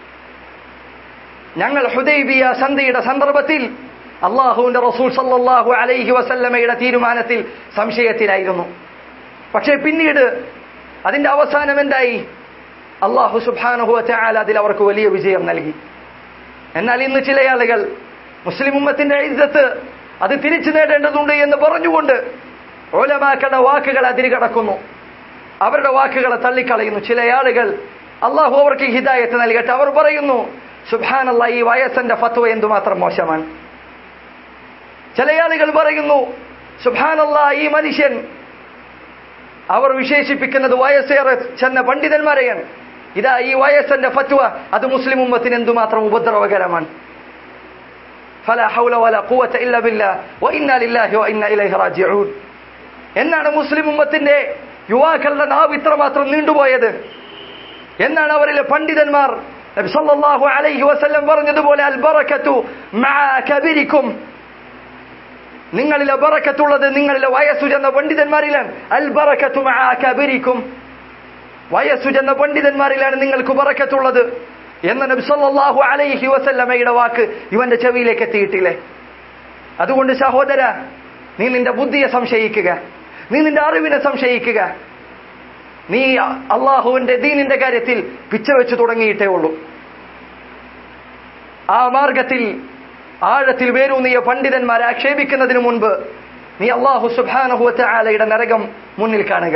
ഞങ്ങൾ ഹുദൈബിയ സന്ധിയുടെ സന്ദർഭത്തിൽ അള്ളാഹുവിന്റെ റസൂൽ സല്ലല്ലാഹു അലൈഹി വസല്ലമയുടെ തീരുമാനത്തിൽ സംശയത്തിലായിരുന്നു. പക്ഷേ പിന്നീട് അതിന്റെ അവസാനം എന്തായി? അള്ളാഹു സുബ്ഹാനഹു വ തആല അതിൽ അവർക്ക് വലിയ വിജയം നൽകി. എന്നാൽ ഇന്ന് ചില ആളുകൾ മുസ്ലിം ഉമ്മത്തിന്റെ ഇസ്സത്ത് അത് തിരിച്ചു നേടേണ്ടതുണ്ട് എന്ന് പറഞ്ഞുകൊണ്ട് ഉലമാക്കളുടെ വാക്കുകൾ അതിര് കടക്കുന്നു, അവരുടെ വാക്കുകളെ തള്ളിക്കളയുന്നു. ചില ആളുകൾ, അള്ളാഹു അവർക്ക് ഹിദായത്ത് നൽകട്ടെ, അവർ പറയുന്നു, സുബ്ഹാനല്ലാഹ്, ഈ വയസ്സന്റെ ഫത്വ എന്തുമാത്രം മോശമാണ്. ചില ആളുകൾ പറയുന്നു, സുബ്ഹാനല്ലാഹ്, ഈ മനുഷ്യൻ, അവർ വിശേഷിപ്പിക്കുന്നത് വയസ്സേറെ ചെന്ന പണ്ഡിതന്മാരെയാണ്. ഇതാ ഈ വയസ്സന്റെ ഫത്വ അത് മുസ്ലിം ഉമ്മത്തിന് എന്തുമാത്രം ഉപദ്രവകരമാണ്. ഫലാ ഹൗല വലാ ഖുവത ഇല്ലാ ബില്ലാഹ് വ ഇന്നാ ലില്ലാഹി വ ഇന്നാ ഇലൈഹി റാജിഊൻ. എന്നാണ് മുസ്ലിം ഉമ്മത്തിന്റെ യുവാക്കളുടെ നാവ് ഇത്രമാത്രം നീണ്ടുപോയത്? എന്നാണ് അവരിലെ പണ്ഡിതന്മാർ നബി സല്ലല്ലാഹു അലൈഹി വസല്ലം പറഞ്ഞതുപോലെ അൽ ബറകതു മഅ കബിരിക്കും, നിങ്ങളിലെ ബറക്കത്തുള്ളത് നിങ്ങളിലെ വയസ്സു ചെന്ന പണ്ഡിതന്മാരിലാണ്. അൽ ബറകതു മഅ കബിരിക്കും, വയസ്സു ചെന്ന പണ്ഡിതന്മാരിലാണ് നിങ്ങൾക്ക് ബറക്കത്തുള്ളത് എന്ന നബി സല്ലല്ലാഹു അലൈഹി വസല്ലമയുടെ വാക്ക് ഇവന്റെ ചെവിയിലേക്ക് എത്തിയിട്ടില്ലേ? അതുകൊണ്ട് സഹോദര, നീ നിന്റെ ബുദ്ധിയെ സംശയിക്കുക, നീ നിന്റെ അറിവിനെ സംശയിക്കുക. നീ അള്ളാഹുവിന്റെ ദീനിന്റെ കാര്യത്തിൽ പിച്ച വെച്ചു തുടങ്ങിയിട്ടേ ഉള്ളൂ. ആ മാർഗത്തിൽ ആഴത്തിൽ വേരൂന്നിയ പണ്ഡിതന്മാരെ ആക്ഷേപിക്കുന്നതിന് മുൻപ് നീ അല്ലാഹു സുബ്ഹാനഹു വ തആലയുടെ നരകം മുന്നിൽ കാണുക.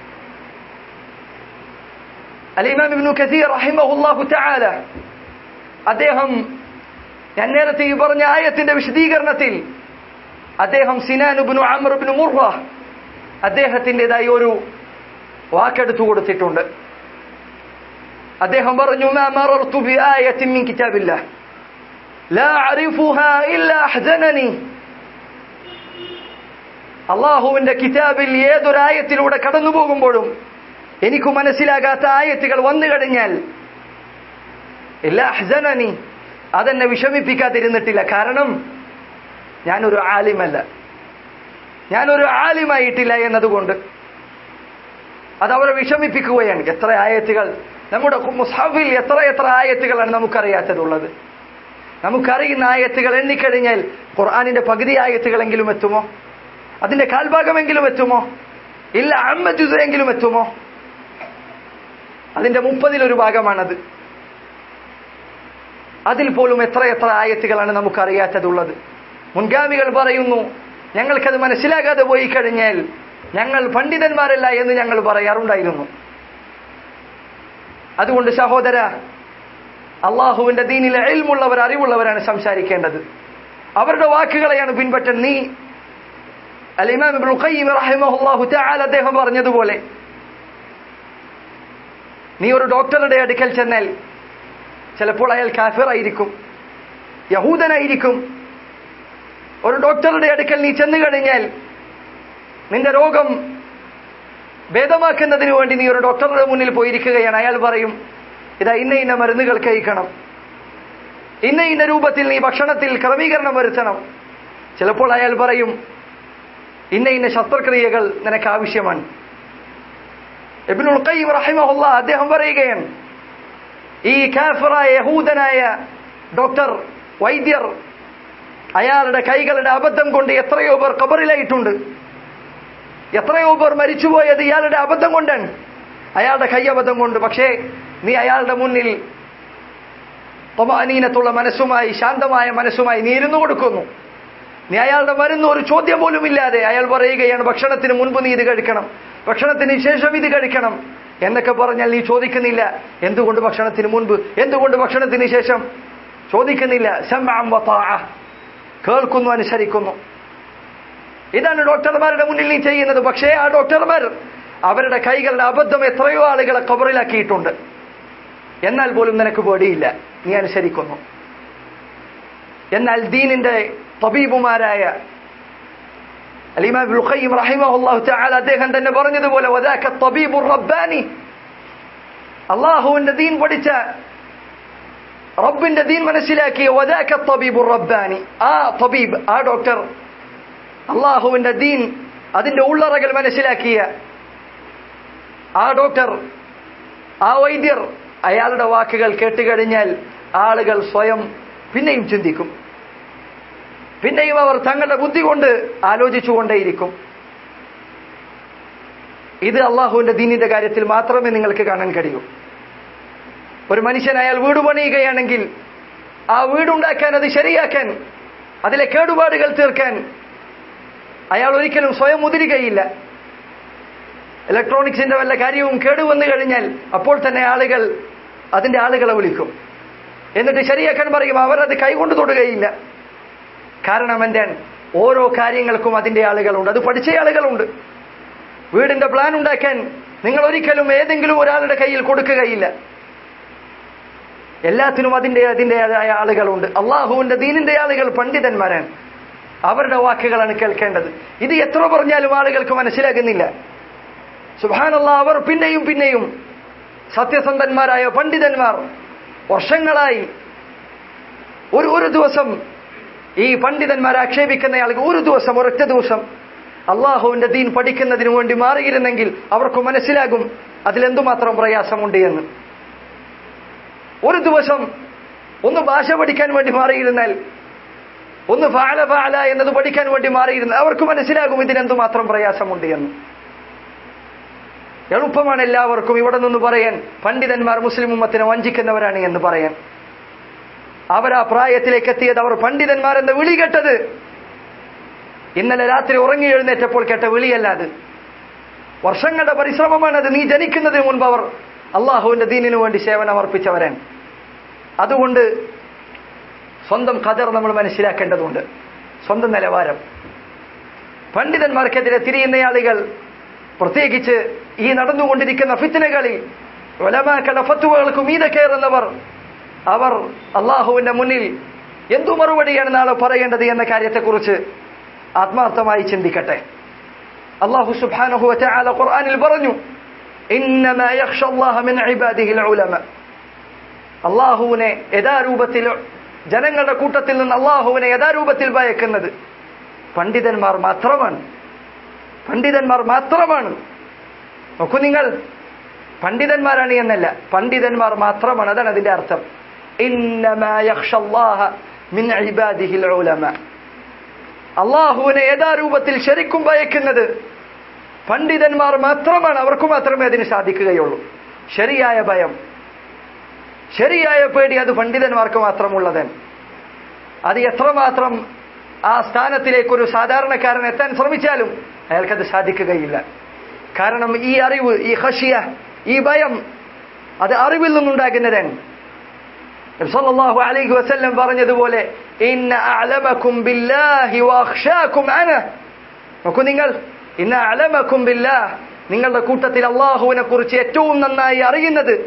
അൽ ഇമാം ഇബ്നു കസീർ റഹിമഹുല്ലാഹു തആല അദ്ദേഹം ഞാൻ നേരത്തെ ഈ പറഞ്ഞ ആയത്തിന്റെ വിശദീകരണത്തിൽ അദ്ദേഹം സിനാൻ ഇബ്നു അംർ ഇബ്നു മുർറ അദ്ദേഹത്തിൻ്റെതായി ഒരു വാക്കെടുത്തു കൊടുത്തിട്ടുണ്ട്. അദ്ദേഹം പറഞ്ഞു, മാ മറർതു ബിആയത്തിൻ മിൻ കിതാബില്ലാഹ് ലാ അഅരിഫുഹാ ഇല്ലാ അഹ്സനനി. അല്ലാഹുവിന്റെ കിതാബിൽ ഏതൊരായത്തിലൂടെ കടന്നു പോകുമ്പോഴും എനിക്ക് മനസ്സിലാകാത്ത ആയത്തുകൾ വന്നു കഴിഞ്ഞാൽ ഇല്ലാ അഹ്സനനി, അതെന്നെ വിഷമിപ്പിക്കാതിരുന്നിട്ടില്ല. കാരണം ഞാനൊരു ആലിമല്ല, ഞാനൊരു ആലിമായിട്ടില്ല എന്നതുകൊണ്ട് അതവരെ വിഷമിപ്പിക്കുകയാണ്. എത്ര ആയത്തുകൾ നമ്മുടെ മുസ്ഹഫിൽ, എത്ര എത്ര ആയത്തുകളാണ് നമുക്കറിയാത്തതുള്ളത്. നമുക്കറിയുന്ന ആയത്തുകൾ എണ്ണിക്കഴിഞ്ഞാൽ ഖുർആനിന്റെ പകുതി ആയത്തുകളെങ്കിലും എത്തുമോ? അതിന്റെ കാൽഭാഗമെങ്കിലും എത്തുമോ? ഇല്ല അമ്മ ജുസെങ്കിലും എത്തുമോ? അതിന്റെ മുപ്പതിലൊരു ഭാഗമാണത്. അതിൽ പോലും എത്ര എത്ര ആയത്തുകളാണ് നമുക്കറിയാത്തതുള്ളത്. മുൻഗാമികൾ പറയുന്നു, ഞങ്ങൾക്കത് മനസ്സിലാകാതെ പോയി കഴിഞ്ഞാൽ ഞങ്ങൾ പണ്ഡിതന്മാരല്ല എന്ന് ഞങ്ങൾ പറയാറുണ്ടായിരുന്നു. അതുകൊണ്ട് സഹോദര, അള്ളാഹുവിന്റെ ദീനിലെ ഇൽമുള്ളവർ, അറിവുള്ളവരാണ് സംസാരിക്കേണ്ടത്. അവരുടെ വാക്കുകളെയാണ് പിൻപറ്റൻ. നീ അൽ ഇമാം ഇബ്നുൽ ഖയ്യിം റഹിമഹുല്ലാഹു തആല അദ്ദേഹം പറഞ്ഞതുപോലെ, നീ ഒരു ഡോക്ടറുടെ അടുക്കൽ ചെന്നാൽ ചിലപ്പോൾ അയാൾ കാഫിറായിരിക്കും, യഹൂദനായിരിക്കും. ഒരു ഡോക്ടറുടെ അടുക്കൽ നീ ചെന്നു കഴിഞ്ഞാൽ നിന്റെ രോഗം ഭേദമാക്കുന്നതിന് വേണ്ടി നീ ഒരു ഡോക്ടറുടെ മുന്നിൽ പോയിരിക്കുകയാണ്. അയാൾ പറയും, ഇതാ ഇന്ന ഇന്ന മരുന്നുകൾ കഴിക്കണം, ഇന്ന ഇന്ന രൂപത്തിൽ നീ ഭക്ഷണത്തിൽ ക്രമീകരണം വരുത്തണം. ചിലപ്പോൾ അയാൾ പറയും, ഇന്ന ഇന്ന ശസ്ത്രക്രിയകൾ നിനക്ക് ആവശ്യമാണ്. ഇബ്നുൽ ഖയ്യിം റഹിമഹുല്ലാഹ് അദ്ദേഹം പറയുകയാണ്, ഈ കാഫിറായ യഹൂദനായ ഡോക്ടർ, വൈദ്യർ, അയാളുടെ കൈകളുടെ അബദ്ധം കൊണ്ട് എത്രയോ പേർ ഖബറിലായിട്ടുണ്ട്. എത്രയോ പേർ മരിച്ചുപോയത് ഇയാളുടെ അബദ്ധം കൊണ്ടാണ്, അയാളുടെ കൈ അബദ്ധം കൊണ്ട്. പക്ഷേ നീ അയാളുടെ മുന്നിൽ തമാനീനത്തുള്ള മനസ്സുമായി, ശാന്തമായ മനസ്സുമായി നീ ഇരുന്നു കൊടുക്കുന്നു. നീ അയാളുടെ മരുന്ന് ഒരു ചോദ്യം പോലും ഇല്ലാതെ അയാൾ പറയുകയാണ്, ഭക്ഷണത്തിന് മുൻപ് നീ ഇത് കഴിക്കണം, ഭക്ഷണത്തിന് ശേഷം ഇത് കഴിക്കണം എന്നൊക്കെ പറഞ്ഞാൽ നീ ചോദിക്കുന്നില്ല, എന്തുകൊണ്ട് ഭക്ഷണത്തിന് മുൻപ്, എന്തുകൊണ്ട് ഭക്ഷണത്തിന് ശേഷം ചോദിക്കുന്നില്ല. സമഅൻ വതാഅ, കേൾക്കുന്നു, അനുസരിക്കുന്നു. ഇതാണ് ഡോക്ടർമാരുടെ മുന്നിൽ നീ ചെയ്യുന്നത്. പക്ഷേ ആ ഡോക്ടർമാർ അവരുടെ കൈകളുടെ അബദ്ധം എത്രയോ ആളുകളെ ഖബറിലാക്കിയിട്ടുണ്ട്. എന്നാൽ പോലും നിനക്ക് പേടിയില്ല, നീ അനുസരിക്കുന്നു. എന്നാൽ ദീനിന്റെ തബീബുമാരായ അൽ ഇമാം ഇബ്നുൽ ഖയ്യിം റഹിമഹുല്ലാഹു തആല അദ്ദേഹം തന്നെ പറഞ്ഞതുപോലെ, വദാക തബീബുർ റബ്ബാനി, അല്ലാഹുവിന്റെ ദീൻ പഠിച്ച, റബ്ബിന്റെ ദീൻ മനസ്സിലാക്കിയ വദാക തബീബുർ റബ്ബാനി, ആ തബീബ്, ആ ഡോക്ടർ, അല്ലാഹുവിന്റെ ദീൻ അതിന്റെ ഉള്ളറകൾ മനസ്സിലാക്കിയ ആ ഡോക്ടർ, ആ വൈദ്യർ, അയാളുടെ വാക്കുകൾ കേട്ടുകഴിഞ്ഞാൽ ആളുകൾ സ്വയം പിന്നെയും ചിന്തിക്കും, പിന്നെയും അവർ തങ്ങളുടെ ബുദ്ധി കൊണ്ട് ആലോചിച്ചുകൊണ്ടേയിരിക്കും. ഇത് അള്ളാഹുവിന്റെ ദീനിന്റെ കാര്യത്തിൽ മാത്രമേ നിങ്ങൾക്ക് കാണാൻ കഴിയൂ. ഒരു മനുഷ്യൻ അയാൾ വീട് പണിയുകയാണെങ്കിൽ ആ വീടുണ്ടാക്കാൻ, അത് ശരിയാക്കാൻ, അതിലെ കേടുപാടുകൾ തീർക്കാൻ അയാൾ ഒരിക്കലും സ്വയം മുതിരുകയില്ല. ഇലക്ട്രോണിക്സിന്റെ വല്ല കാര്യവും കേടുവന്നു കഴിഞ്ഞാൽ അപ്പോൾ തന്നെ ആളുകൾ അതിന്റെ ആളുകളെ വിളിക്കും, എന്നിട്ട് ശരിയാക്കാൻ പറയും. അവരത് കൈകൊണ്ട് തൊടുകയില്ല. കാരണം എന്താണ്? ഓരോ കാര്യങ്ങൾക്കും അതിന്റെ ആളുകളുണ്ട്, അത് പഠിച്ച ആളുകളുണ്ട്. വീടിന്റെ പ്ലാൻ ഉണ്ടാക്കാൻ നിങ്ങൾ ഒരിക്കലും ഏതെങ്കിലും ഒരാളുടെ കയ്യിൽ കൊടുക്കുകയില്ല. എല്ലാത്തിനും അതിന്റെ അതിൻ്റെതായ ആളുകളുണ്ട്. അള്ളാഹുവിന്റെ ദീനിന്റെ ആളുകൾ പണ്ഡിതന്മാരാണ്, അവരുടെ വാക്കുകളാണ് കേൾക്കേണ്ടത്. ഇത് എത്ര പറഞ്ഞാലും ആളുകൾക്ക് മനസ്സിലാകുന്നില്ല. സുബ്ഹാനല്ലാഹ്, അവർ പിന്നെയും പിന്നെയും സത്യസന്ധന്മാരായ പണ്ഡിതന്മാർ വർഷങ്ങളായി ഒരു ഒരു ദിവസം ഈ പണ്ഡിതന്മാരെ ആക്ഷേപിക്കുന്ന ആളുകൾ ഒരു ദിവസം, ഒരൊറ്റ ദിവസം അള്ളാഹുവിന്റെ ദീൻ പഠിക്കുന്നതിന് വേണ്ടി മാറിയിരുന്നെങ്കിൽ അവർക്ക് മനസ്സിലാകും അതിലെന്തുമാത്രം പ്രയാസമുണ്ട് എന്ന്. ഒരു ദിവസം ഒന്ന് ഭാഷ പഠിക്കാൻ വേണ്ടി മാറിയിരുന്നാൽ, ഒന്ന് ഫഅല ഫഅല എന്നത് പഠിക്കാൻ വേണ്ടി മാറിയിരുന്നാൽ അവർക്ക് മനസ്സിലാകും ഇതിനെന്തുമാത്രം പ്രയാസമുണ്ട് എന്ന്. എളുപ്പമാണ് എല്ലാവർക്കും ഇവിടെ നിന്ന് പറയാൻ പണ്ഡിതന്മാർ മുസ്ലിം ഉമ്മത്തിനെ വഞ്ചിക്കുന്നവരാണ് എന്ന് പറയാൻ. അവരാ പ്രായത്തിലേക്ക് എത്തിയത്, അവർ പണ്ഡിതന്മാരെന്ന് വിളി കേട്ടത് ഇന്നലെ രാത്രി ഉറങ്ങി എഴുന്നേറ്റപ്പോൾ കേട്ട വിളിയല്ലാതെ വർഷങ്ങളുടെ പരിശ്രമമാണത്. നീ ജനിക്കുന്നതിന് മുൻപ് അവർ അള്ളാഹുവിന്റെ ദീനിനു വേണ്ടി സേവനം അർപ്പിച്ചവരാണ്. അതുകൊണ്ട് സ്വന്തം ഖദർ നമ്മൾ മനസ്സിലാക്കേണ്ടതുണ്ട്, സ്വന്തം നിലവാരം. പണ്ഡിതന്മാർക്കെതിരെ തിരിയുന്ന ആളുകൾ, പ്രത്യേകിച്ച് ഈ നടന്നുകൊണ്ടിരിക്കുന്ന ഫിത്നകളിൽ ഉലമാക്കളുടെ ഫത്വകൾക്ക് മീതെ കയറുന്നവർ, അവർ അള്ളാഹുവിന്റെ മുന്നിൽ എന്തു മറുപടിയാണ് നാളെ പറയേണ്ടത് എന്ന കാര്യത്തെക്കുറിച്ച് ആത്മാർത്ഥമായി ചിന്തിക്കട്ടെ. അല്ലാഹു സുബ്ഹാനഹു വ തആല ഖുർആനിൽ പറഞ്ഞു, ഇന്നമാ യഖ്ഷല്ലാഹ മിൻ ഇബാദിഹിൽ ഉലമ. അല്ലാഹുവിനെ യഥാരൂപത്തിൽ, ജനങ്ങളുടെ കൂട്ടത്തിൽ നിന്ന് അല്ലാഹുവിനെ യഥാരൂപത്തിൽ ഭയക്കുന്നത് പണ്ഡിതന്മാർ മാത്രമാണ്. പണ്ഡിതന്മാർ മാത്രമാണ്. നോക്കൂ നിങ്ങൾ, പണ്ഡിതന്മാരാണ് എന്നല്ല, പണ്ഡിതന്മാർ മാത്രമാണ്. അതാണ് അതിന്റെ അർത്ഥം. ഇന്നമാ യഖ്ഷല്ലാഹ മിൻ ഇബാദിഹിൽ ഉലമ. അള്ളാഹുവിനെ യഥാരൂപത്തിൽ ശരിക്കും ഭയക്കുന്നത് പണ്ഡിതന്മാർ മാത്രമാണ്, അവർക്ക് മാത്രമേ അതിന് സാധിക്കുകയുള്ളൂ. ശരിയായ ഭയം, ശരിയായ പേടി അത് പണ്ഡിതന്മാർക്ക് മാത്രമുള്ളതാണ്. അത് എത്രമാത്രം ആ സ്ഥാനത്തിലേക്ക് ഒരു സാധാരണക്കാരൻ എത്താൻ ശ്രമിച്ചാലും അയാൾക്കത് സാധിക്കുകയില്ല. കാരണം ഈ അറിവ്, ഈ ഖശിയ, ഈ ഭയം അത് അറിവിൽ നിന്നുണ്ടാകുന്നതാണ്. നബി സല്ലല്ലാഹു അലൈഹി വസല്ലം പറഞ്ഞതുപോലെ ഇന്ന അഅലമകും ബില്ലാഹി വഅഖ്ശാകും അന. നോക്കൂ നിങ്ങൾ, ഇന്ന അഅലമകും ബില്ലാഹ്, നിങ്ങളുടെ കൂട്ടത്തിൽ അല്ലാഹുവിനെ കുറിച്ച് ഏറ്റവും നന്നായി അറിയുന്നത്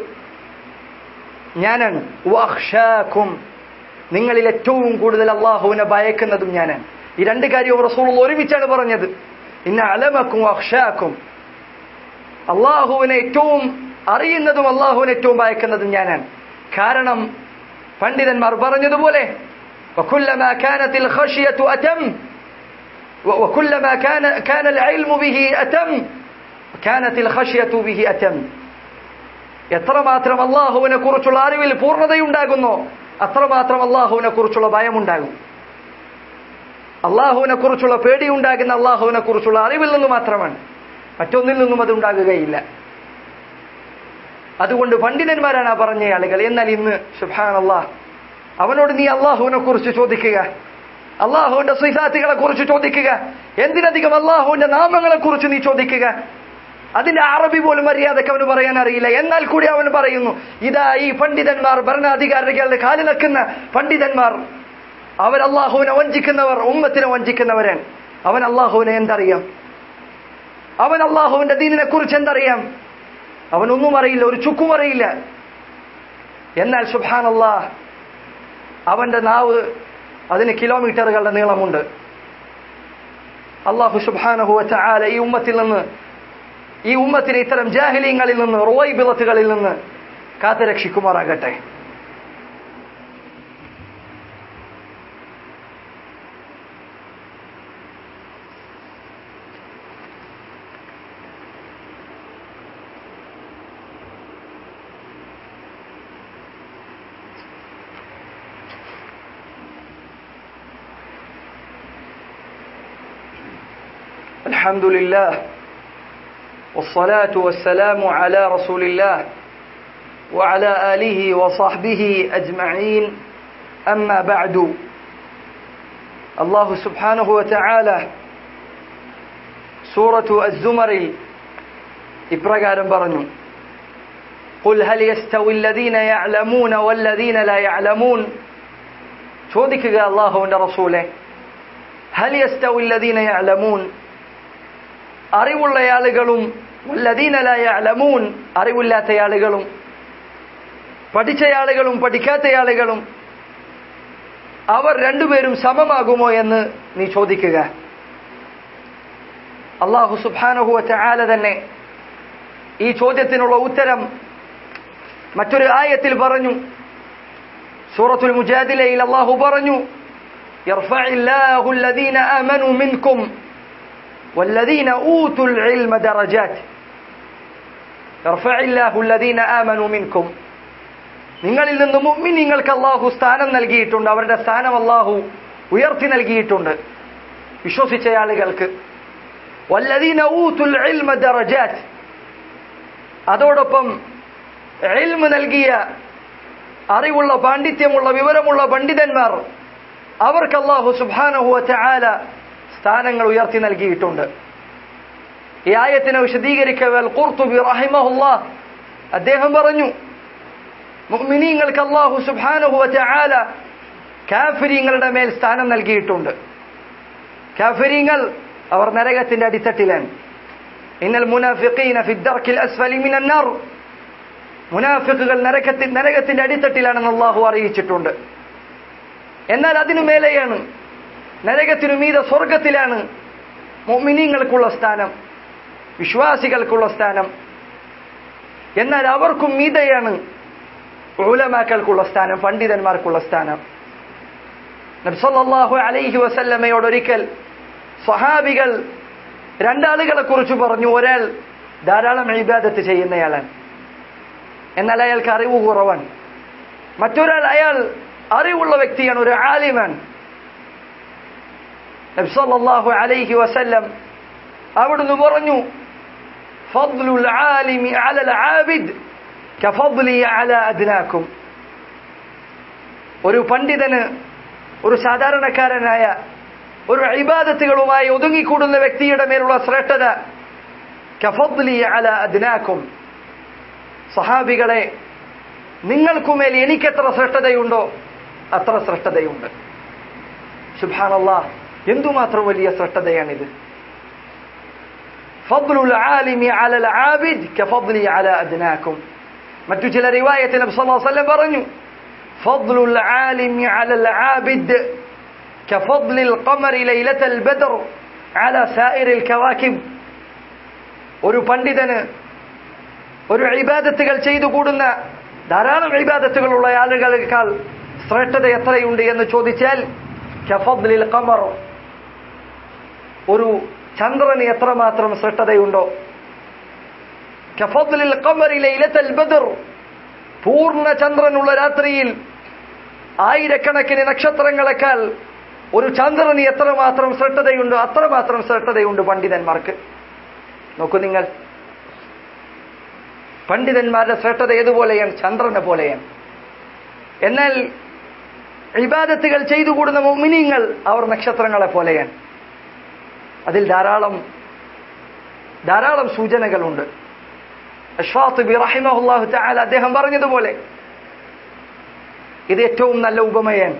ഞാനാണ്. വഅഖ്ശാകും, നിങ്ങളിൽ ഏറ്റവും കൂടുതൽ അല്ലാഹുവിനെ ഭയക്കുന്നതും ഞാനാണ്. ഈ രണ്ട് കാര്യവും റസൂലുള്ളാഹി ഒരുമിച്ചാണ് പറഞ്ഞത്. ഇന്ന അഅലമകും വഅഖ്ശാകും, അല്ലാഹുവിനെ ഏറ്റവും അറിയുന്നതും അല്ലാഹുവിനെ ഏറ്റവും ഭയക്കുന്നതും ഞാനാണ്. കാരണം പണ്ഡിതന്മാർ പറഞ്ഞതുപോലെ وكلما كانت الخشية أتم وكلما كان كان العلم به أتم كانت الخشية به أتم. എത്രമാത്രം അല്ലാഹുവിനെ കുറിച്ചുള്ള അറിവിൽ പൂർണ്ണതയുണ്ടാകുന്നോ അത്രമാത്രം അല്ലാഹുവിനെ കുറിച്ചുള്ള ഭയമുണ്ടാകും. അല്ലാഹുവിനെ കുറിച്ചുള്ള പേടി ഉണ്ടാകുന്ന അല്ലാഹുവിനെ കുറിച്ചുള്ള അറിവിൽ നിന്ന് മാത്രമാണ്, മറ്റൊന്നിൽ നിന്നും അത് ഉണ്ടാകുകയില്ല. അതുകൊണ്ട് പണ്ഡിതന്മാരാണ് ആ പറഞ്ഞ ആളുകൾ. എന്നാൽ ഇന്ന് സുബ്ഹാനല്ലാഹ്, അവനോട് നീ അല്ലാഹുവിനെ കുറിച്ച് ചോദിക്കുക, അല്ലാഹുവിന്റെ സിഫാത്തുകളെ കുറിച്ച് ചോദിക്കുക, എന്തിനധികം അല്ലാഹുവിന്റെ നാമങ്ങളെ കുറിച്ച് നീ ചോദിക്കുക. അതിന്റെ അറബി പോലും മര്യാദക്ക് അവന് പറയാൻ അറിയില്ല. എന്നാൽ കൂടി അവൻ പറയുന്നു, ഇതാ ഈ പണ്ഡിതന്മാർ, ഭരണാധികാരികളുടെ കാലിലക്കുന്ന പണ്ഡിതന്മാർ, അവർ അല്ലാഹുവിനെ വഞ്ചിക്കുന്നവർ, ഉമ്മത്തിനെ വഞ്ചിക്കുന്നവരാണ്. അവൻ അല്ലാഹുവിനെ എന്തറിയാം? അവൻ അല്ലാഹുവിന്റെ ദീനിനെ കുറിച്ച് എന്തറിയാം? അവനൊന്നും അറിയില്ല, ഒരു ചുക്കും അറിയില്ല. എന്നാൽ സുബ്ഹാനല്ലാഹ്, അവന്റെ നാവ് അതിന് കിലോമീറ്ററുകളുടെ നീളമുണ്ട്. അല്ലാഹു സുബ്ഹാനഹു വ തആല ഈ ഉമ്മത്തിൽ നിന്ന്, ഈ ഉമ്മത്തിനെ ഇത്തരം ജാഹിലീങ്ങളിൽ നിന്ന്, റുവൈബിളത്തുകളിൽ നിന്ന് കാത്തുരക്ഷിക്കുമാറാകട്ടെ. الحمد لله والصلاة والسلام على رسول الله وعلى آله وصحبه أجمعين. أما بعد, الله سبحانه وتعالى سورة الزمر إبرقارا برنو قل هل يستوي الذين يعلمون والذين لا يعلمون. شودك قال الله ورسوله هل يستوي الذين يعلمون, അറിവുള്ള ആളുകളും വല്ലദീന ലാ യഅലമൂൻ, അറിവില്ലാത്ത ആളുകളും, പഠിച്ച ആളുകളും പഠിക്കാത്ത ആളുകളും, അവർ രണ്ടുപേരും സമമാകുമോ എന്ന് നീ ചോദിക്കുക. അല്ലാഹു സുബ്ഹാനഹു വ തആല തന്നെ ഈ ചോദ്യത്തിനുള്ള ഉത്തരം മറ്റൊരു ആയത്തിൽ പറഞ്ഞു. സൂറത്തുൽ മുജാദിലയിൽ അല്ലാഹു പറഞ്ഞു, യർഫഇല്ലാഹു അല്ലദീന ആമനൂ മിൻകും والذين أوتوا العلم درجات. يرفع الله الذين آمنوا منكم, നിങ്ങളിൽ നിന്ന് മുഅ്മിനീങ്ങൾക്ക് അല്ലാഹു സ്ഥാനം നൽകിയിട്ടുണ്ട്, അവരുടെ സ്ഥാനം അല്ലാഹു ഉയർത്തി നൽകിയിട്ടുണ്ട് വിശ്വസിച്ച ആളുകൾക്ക്. والذين أوتوا العلم درجات, അതോടൊപ്പം ഇൽമ് നൽകിയ, അറിവുള്ള, പാണ്ഡിത്യമുള്ള, വിവരമുള്ള പണ്ഡിതന്മാർ, അവർക്ക് അല്ലാഹു സുബ്ഹാനഹു വ തആല സ്ഥാനങ്ങൾ ഉയർത്തി നൽകിയിട്ടുണ്ട്. ഈ ആയത്തിനെ വിശദീകരിക്കവേ അൽ ഖുർത്തുബി റഹിമഹുല്ലാഹ് അദ്ദേഹം പറഞ്ഞു, മുഅ്മിനീങ്ങൾക്ക് അല്ലാഹു സുബ്ഹാനഹു വ തആല കാഫിരീങ്ങളുടെ മേൽ സ്ഥാനം നൽകിയിട്ടുണ്ട്. കാഫിരീങ്ങൾ അവർ നരകത്തിന്റെ അടിത്തട്ടിലാണ്. ഇന്നൽ മുനാഫിഖീന ഫി ദർക്കിൽ അസ്ഫലി മിനൻ നാർ, മുനാഫിഖുകൾ നരകത്തിൽ നരകത്തിന്റെ അടിത്തട്ടിലാണെന്ന് അല്ലാഹു അറിയിച്ചിട്ടുണ്ട്. എന്നാൽ അതിനു മേലെയാണ്, നരകത്തിനു മീതെ സ്വർഗത്തിലാണ് മുഅ്മിനീങ്ങൾക്കുള്ള സ്ഥാനം, വിശ്വാസികൾക്കുള്ള സ്ഥാനം. എന്നാൽ അവർക്കും മീതെയാണ് ഉലമാക്കൾക്കുള്ള സ്ഥാനം, പണ്ഡിതന്മാർക്കുള്ള സ്ഥാനം. നബി സല്ലല്ലാഹു അലൈഹി വസല്ലമയോട് ഒരിക്കൽ സ്വഹാബികൾ രണ്ടാളുകളെ കുറിച്ച് പറഞ്ഞു. ഒരാൾ ധാരാളം ഇബാദത്ത് ചെയ്യുന്നയാളാണ്, എന്നാൽ അയാൾക്ക് അറിവ് കുറവാണ്. മറ്റൊരാൾ അയാൾ അറിവുള്ള വ്യക്തിയാണ്, ഒരു ആലിമാണ്. നബി സല്ലല്ലാഹു അലൈഹി വസല്ലം അവിടുന്ന് പറഞ്ഞു, ഫദ്ലുൽ ആലിമി അലൽ ആബിദ് കഫദ്ലി അലാ അദ്നാകും. ഒരു പണ്ഡിതന് ഒരു സാധാരണക്കാരനായ ഒരു ഇബാദത്തുകളുമായി ഒതുങ്ങിക്കൂടുന്ന വ്യക്തിയുടെ മേലുള്ള ശ്രേഷ്ഠത കഫദ്ലി അലാ അദ്നാകും. സഹാബികളെ, നിങ്ങൾക്കുമേൽ എനിക്കെത്ര ശ്രേഷ്ഠതയുണ്ടോ അത്ര ശ്രേഷ്ഠതയുണ്ട്. സുബ്ഹാനല്ലാഹ്, എന്തുമാത്രം വലിയ ശ്രേഷ്ഠതയാണിത്. ഫദ്ലുൽ ആലിമി അലൽ ആബിദ് കഫദ്ലി അലാ അദ്നാകും. മറ്റു ചില റിവായത്തിൽ നബി സല്ലല്ലാഹു അലൈഹി വസല്ലം പറഞ്ഞു, ഫദ്ലുൽ ആലിമി അലൽ ആബിദ് കഫദ്ലിൽ ഖമറി ലൈലത്തൽ ബദർ അലാ സായിറിൽ കവാകിബ്. ഒരു പണ്ഡിതന് ഒരു ഇബാദത്തുകൾ ചെയ്തു കൂടുന്ന ധാരാളം ഇബാദത്തുകളുള്ള ആളുകളേക്കാൾ ശ്രേഷ്ഠത എത്രയുണ്ട് എന്ന് ചോദിച്ചാൽ കഫദ്ലിൽ ഖമർ, ഒരു ചന്ദ്രന് എത്രമാത്രം ശ്രേഷ്ഠതയുണ്ടോ, കഫദ്ലിൽ ഖമറി ലൈലത്തൽ ബദർ, പൂർണ്ണ ചന്ദ്രനുള്ള രാത്രിയിൽ ആയിരക്കണക്കിന് നക്ഷത്രങ്ങളെക്കാൾ ഒരു ചന്ദ്രന് എത്രമാത്രം ശ്രേഷ്ഠതയുണ്ടോ അത്രമാത്രം ശ്രേഷ്ഠതയുണ്ട് പണ്ഡിതന്മാർക്ക്. നോക്കൂ നിങ്ങൾ, പണ്ഡിതന്മാരുടെ ശ്രേഷ്ഠത ഏതുപോലെയാണ്? ചന്ദ്രനെ പോലെയാണ്. എന്നാൽ ഇബാദത്തുകൾ ചെയ്തു കൂടുന്ന മുഅ്മിനീങ്ങൾ അവർ നക്ഷത്രങ്ങളെ പോലെയാണ്. അതിൽ ധാരാളം ധാരാളം സൂചനകളുണ്ട്. അശ്വാത്തിബി റഹിമഹുല്ലാഹു തആല അദ്ദേഹം പറഞ്ഞതുപോലെ ഇത് ഏറ്റവും നല്ല ഉപമയാണ്.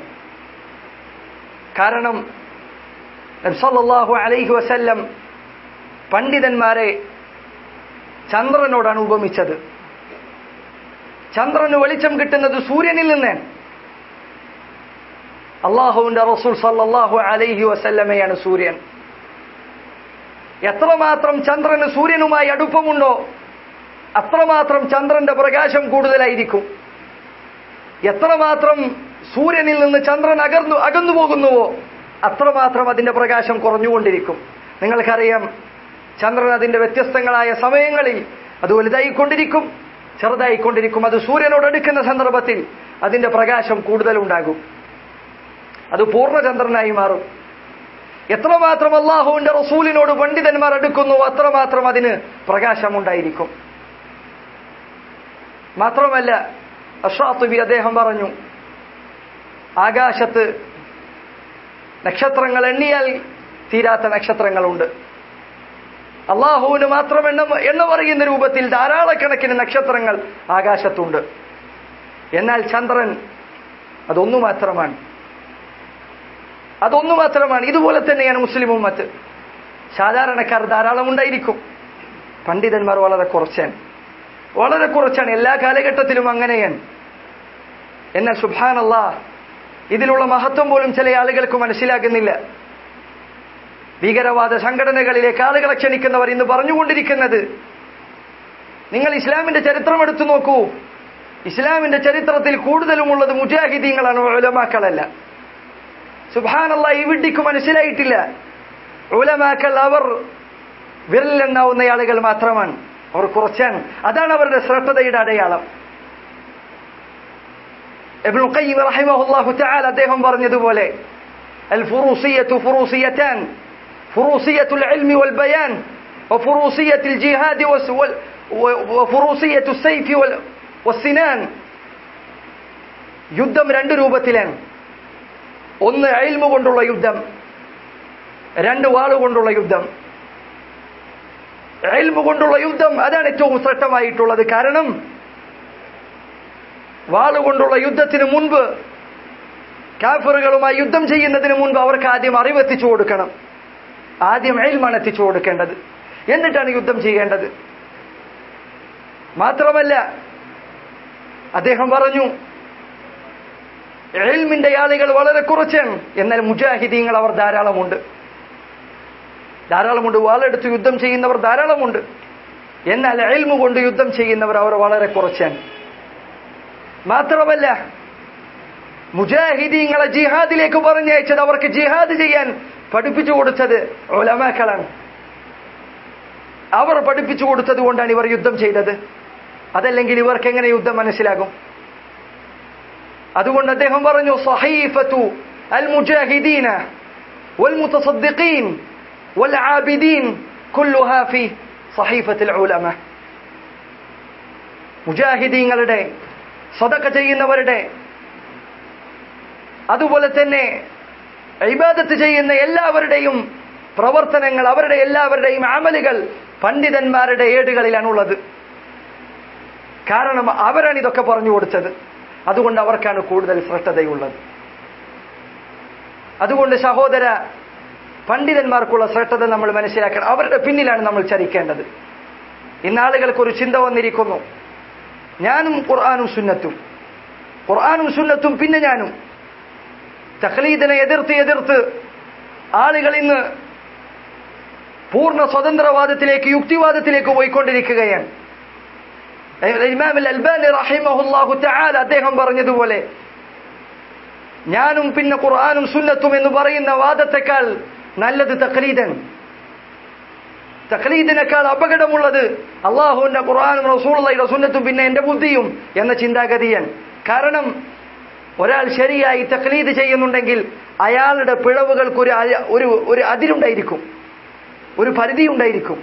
കാരണം നബി സല്ലല്ലാഹു അലൈഹി വസല്ലം പണ്ഡിതന്മാരെ ചന്ദ്രനോടാണ് ഉപമിച്ചത്. ചന്ദ്രന് വെളിച്ചം കിട്ടുന്നത് സൂര്യനിൽ നിന്നാണ്. അള്ളാഹുവിന്റെ റസൂൽ സല്ലല്ലാഹു അലൈഹി വസല്ലമയാണ് സൂര്യൻ. എത്രമാത്രം ചന്ദ്രന് സൂര്യനുമായി അടുപ്പമുണ്ടോ അത്രമാത്രം ചന്ദ്രന്റെ പ്രകാശം കൂടുതലായിരിക്കും. എത്രമാത്രം സൂര്യനിൽ നിന്ന് ചന്ദ്രൻ അകന്നു അകന്നു പോകുന്നുവോ അത്രമാത്രം അതിന്റെ പ്രകാശം കുറഞ്ഞുകൊണ്ടിരിക്കും. നിങ്ങൾക്കറിയാം, ചന്ദ്രൻ അതിന്റെ വ്യത്യസ്തങ്ങളായ സമയങ്ങളിൽ അത് വലുതായിക്കൊണ്ടിരിക്കും, ചെറുതായിക്കൊണ്ടിരിക്കും. അത് സൂര്യനോട് അടുക്കുന്ന സന്ദർഭത്തിൽ അതിന്റെ പ്രകാശം കൂടുതലുണ്ടാകും, അത് പൂർണ്ണചന്ദ്രനായി മാറും. എത്രമാത്രം അള്ളാഹുവിന്റെ റസൂലിനോട് പണ്ഡിതന്മാർ അടുക്കുന്നു അത്രമാത്രം അതിന് പ്രകാശമുണ്ടായിരിക്കും. മാത്രമല്ല, അശ്വാത്തുബി അദ്ദേഹം പറഞ്ഞു, ആകാശത്ത് നക്ഷത്രങ്ങൾ എണ്ണിയാൽ തീരാത്ത നക്ഷത്രങ്ങളുണ്ട്. അള്ളാഹുവിന് മാത്രം എണ്ണ എണ്ണ പറയുന്ന രൂപത്തിൽ ധാരാളക്കണക്കിന് നക്ഷത്രങ്ങൾ ആകാശത്തുണ്ട്. എന്നാൽ ചന്ദ്രൻ അതൊന്നു മാത്രമാണ് അതൊന്നു മാത്രമാണ് ഇതുപോലെ തന്നെയാണ് മുസ്ലിം ഉമ്മത്ത്. സാധാരണക്കാർ ധാരാളം ഉണ്ടായിരിക്കും, പണ്ഡിതന്മാർ വളരെ കുറച്ചാണ് വളരെ കുറച്ചാണ് എല്ലാ കാലഘട്ടത്തിലും അങ്ങനെയാണ്. എന്നാൽ സുബ്ഹാനല്ലാഹ്, ഇതിലുള്ള മഹത്വം പോലും ചില ആളുകൾക്ക് മനസ്സിലാകുന്നില്ല. ഭീകരവാദ സംഘടനകളിലേക്ക് ആളുകളെ ക്ഷണിക്കുന്നവർ ഇന്ന് പറഞ്ഞുകൊണ്ടിരിക്കുന്നത്, നിങ്ങൾ ഇസ്ലാമിന്റെ ചരിത്രം എടുത്തു നോക്കൂ, ഇസ്ലാമിന്റെ ചരിത്രത്തിൽ കൂടുതലുമുള്ളത് മുജാഹിദീങ്ങളാണ്, ഉലമാക്കളല്ല. സുബ്ഹാനല്ലാഹ്, ഈ വിഡ്ഢിക്ക് മനസ്സിലായിട്ടില്ല, ഉലമാക്കൾ അവർ വിരലിലെണ്ണാവുന്ന ആളുകൾ മാത്രമാണ്, അവർ കുറച്ചാണ്. അതാണ് അവരുടെ ശ്രേഷ്ഠതയുടെ അടയാളം. ഇബ്നുൽ ഖയ്യിം റഹിമഹുല്ലാഹു തആല അദ്ദേഹം പറഞ്ഞതുപോലെ, അൽ ഫുറൂസിയത്തു ഫുറൂസിയതാൻ, ഫുറൂസിയത്തുൽ ഇൽമി വൽ ബയാൻ വഫുറൂസിയത്തുൽ ജിഹാദി വഫുറൂസിയത്തുസ് സൈഫി വസ്സിനാൻ. യുദ്ധം രണ്ട് രൂപത്തിലാണ്. ഒന്ന് ഇൽമു കൊണ്ടുള്ള യുദ്ധം, രണ്ട് വാളുകൊണ്ടുള്ള യുദ്ധം. ഇൽമു കൊണ്ടുള്ള യുദ്ധം അതാണ് ഏറ്റവും ശ്രേഷ്ഠമായിട്ടുള്ളത്. കാരണം വാളുകൊണ്ടുള്ള യുദ്ധത്തിന് മുൻപ്, കാഫിറുകളുമായി യുദ്ധം ചെയ്യുന്നതിന് മുൻപ് അവർക്ക് ആദ്യം അറിവെത്തിച്ചു കൊടുക്കണം. ആദ്യം ഇൽമാണ് എത്തിച്ചു കൊടുക്കേണ്ടത്, എന്നിട്ടാണ് യുദ്ധം ചെയ്യേണ്ടത്. മാത്രമല്ല അദ്ദേഹം പറഞ്ഞു, ഇൽമിന്റെ ആളുകൾ വളരെ കുറച്ചാണ്, എന്നാൽ മുജാഹിദീങ്ങൾ അവർ ധാരാളമുണ്ട് ധാരാളമുണ്ട് വാളെടുത്ത് യുദ്ധം ചെയ്യുന്നവർ ധാരാളമുണ്ട്. എന്നാൽ ഇൽമു കൊണ്ട് യുദ്ധം ചെയ്യുന്നവർ അവർ വളരെ കുറച്ചാണ്. മാത്രമല്ല മുജാഹിദീങ്ങളെ ജിഹാദിലേക്ക് പറഞ്ഞയച്ചത്, അവർക്ക് ജിഹാദ് ചെയ്യാൻ പഠിപ്പിച്ചു കൊടുത്തത് ഉലമാക്കളാണ്. അവർ പഠിപ്പിച്ചു കൊടുത്തത് കൊണ്ടാണ് ഇവർ യുദ്ധം ചെയ്തത്. അതല്ലെങ്കിൽ ഇവർക്ക് എങ്ങനെ യുദ്ധം മനസ്സിലാകും? അതുകൊണ്ട് അദ്ദേഹം പറഞ്ഞു, സഹീഫത്തു അൽ മുജാഹിദീന വൽ മുതസദ്ദിഖീൻ വൽ ആബിദീൻ കുല്ലുഹാ ഫീ സഹീഫത്തുൽ ഉലമ. മുജാഹിദീങ്ങളുടെ, സദഖ ചെയ്യുന്നവരുടെ, അതുപോലെ തന്നെ ഇബാദത്ത് ചെയ്യുന്ന എല്ലാവരുടെയും പ്രവർത്തനങ്ങൾ, അവരുടെ എല്ലാവരുടെയും അമലുകൾ പണ്ഡിതന്മാരുടെ ഏടുകളിലാണുള്ളത്. കാരണം അവരാണ് ഇതൊക്കെ പറഞ്ഞു കൊടുത്തത്. അതുകൊണ്ട് അവർക്കാണ് കൂടുതൽ ശ്രദ്ധതയുള്ളത്. അതുകൊണ്ട് സഹോദര, പണ്ഡിതന്മാർക്കുള്ള ശ്രദ്ധത നമ്മൾ മനസ്സിലാക്കണം. അവരുടെ പിന്നിലാണ് നമ്മൾ ചരിക്കേണ്ടത്. ഇന്നാളുകൾക്കൊരു ചിന്ത വന്നിരിക്കുന്നു, ഞാനും ഖുർആനും സുന്നത്തും, ഖുർആനും സുന്നത്തും പിന്നെ ഞാനും. തഖ്ലീദിനെ എതിർത്ത് എതിർത്ത് ആളുകൾ ഇന്ന് പൂർണ്ണ സ്വതന്ത്രവാദത്തിലേക്ക്, യുക്തിവാദത്തിലേക്ക് പോയിക്കൊണ്ടിരിക്കുകയാണ്. ഇമാം അൽ-അൽബാനി റഹിമഹുല്ലാഹു തആല അദ്ദേഹം പറഞ്ഞതുപോലെ, ഞാനും പിന്നെ ഖുർആനും സുന്നത്തും എന്ന് പറയുന്ന വാദത്തെക്കാൾ നല്ലത് തഖ്ലീദൻ. തഖ്ലീദിനേക്കാൾ അപകടമുള്ളത് അള്ളാഹുവിന്റെ ഖുർആനും റസൂലുള്ളാഹിയുടെ സുന്നത്തും പിന്നെ എന്റെ ബുദ്ധിയും എന്ന ചിന്താഗതിയാണ്. കാരണം ഒരാൾ ശരിയായി തഖ്ലീദ് ചെയ്യുന്നുണ്ടെങ്കിൽ അയാളുടെ പിഴവുകൾക്ക് ഒരു ഒരു ഒരു അതിരുണ്ടായിരിക്കും, ഒരു പരിധി ഉണ്ടായിരിക്കും.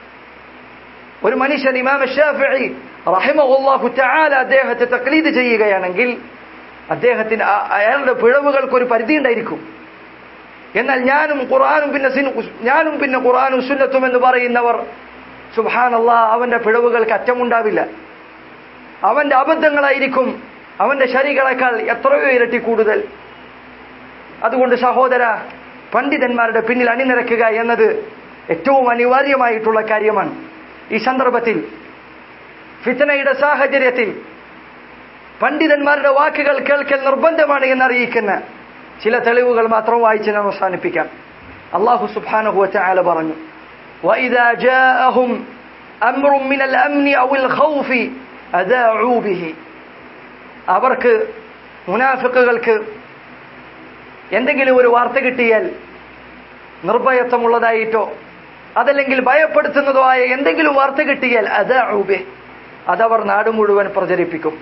ഒരു മനുഷ്യൻ ഇമാം ശാഫിഈ റഹിമഹുല്ലാഹു തആല അദ്ദേഹത്തെ തഖ്ലീദ് ചെയ്യുകയാണെങ്കിൽ അദ്ദേഹത്തിന് അയാളുടെ പിഴവുകൾക്ക് ഒരു പരിധി ഉണ്ടായിരിക്കും. എന്നാൽ ഞാനും ഖുർആനും പിന്നെ ഞാനും പിന്നെ ഖുർആനും സുന്നത്തും എന്ന് പറയുന്നവർ, സുബ്ഹാനല്ലാഹ്, അവന്റെ പിഴവുകൾക്ക് അറ്റമുണ്ടാവില്ല. അവന്റെ അബദ്ധങ്ങളായിരിക്കും അവന്റെ ശരികളെക്കാൾ എത്രയോ ഇരട്ടി കൂടുതൽ. അതുകൊണ്ട് സഹോദര, പണ്ഡിതന്മാരുടെ പിന്നിൽ അണിനിരക്കുക എന്നത് ഏറ്റവും അനിവാര്യമായിട്ടുള്ള കാര്യമാണ്. ഈ സന്ദർഭത്തിൽ, ഫിത്നയുടെ സാഹചര്യത്തിൽ പണ്ഡിതന്മാരുടെ വാക്കുകൾ കേൾക്കൽ നിർബന്ധമാണ് എന്നറിയിക്കുന്ന ചില തെളിവുകൾ മാത്രം വായിച്ച് നാം അവസാനിപ്പിക്കാം. അല്ലാഹു സുബ്ഹാനഹു വ തആല പറഞ്ഞു, വഇദാ ജാഅഹും അംറുൻ മിനൽ അംനി ഔൽ ഖൗഫി അദാഉ ബിഹി. അവർക്ക്, മുനാഫിഖുകൾക്ക് എന്തെങ്കിലും ഒരു വാർത്ത കിട്ടിയാൽ, നിർഭയത്വമുള്ളതായിട്ടോ അതല്ലെങ്കിൽ ഭയപ്പെടുത്തുന്നതോ ആയ എന്തെങ്കിലും വാർത്ത കിട്ടിയാൽ അദാഉ ബിഹി, അതവർ നാട് മുഴുവൻ പ്രചരിപ്പിക്കും.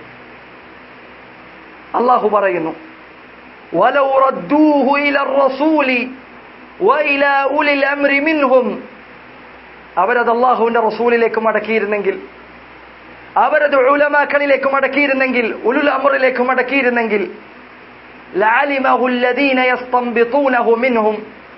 അല്ലാഹു പറയുന്നു, വലൗ റദ്ദൂഹു ഇലാ റസൂലി വഇലാ ഉലിൽ അംരി മിൻഹും. അവരത് അല്ലാഹുവിന്റെ റസൂലിലേക്ക് മടക്കിയിരുന്നെങ്കിൽ, അവരത് ഉലമാക്കളിലേക്ക് മടക്കിയിരുന്നെങ്കിൽ, ഉലുൽ അംറിലേക്ക് മടക്കിയിരുന്നെങ്കിൽ, ലഅലിമഹു അല്ലദീന യസ്തംബിതൂനഹു മിൻഹും.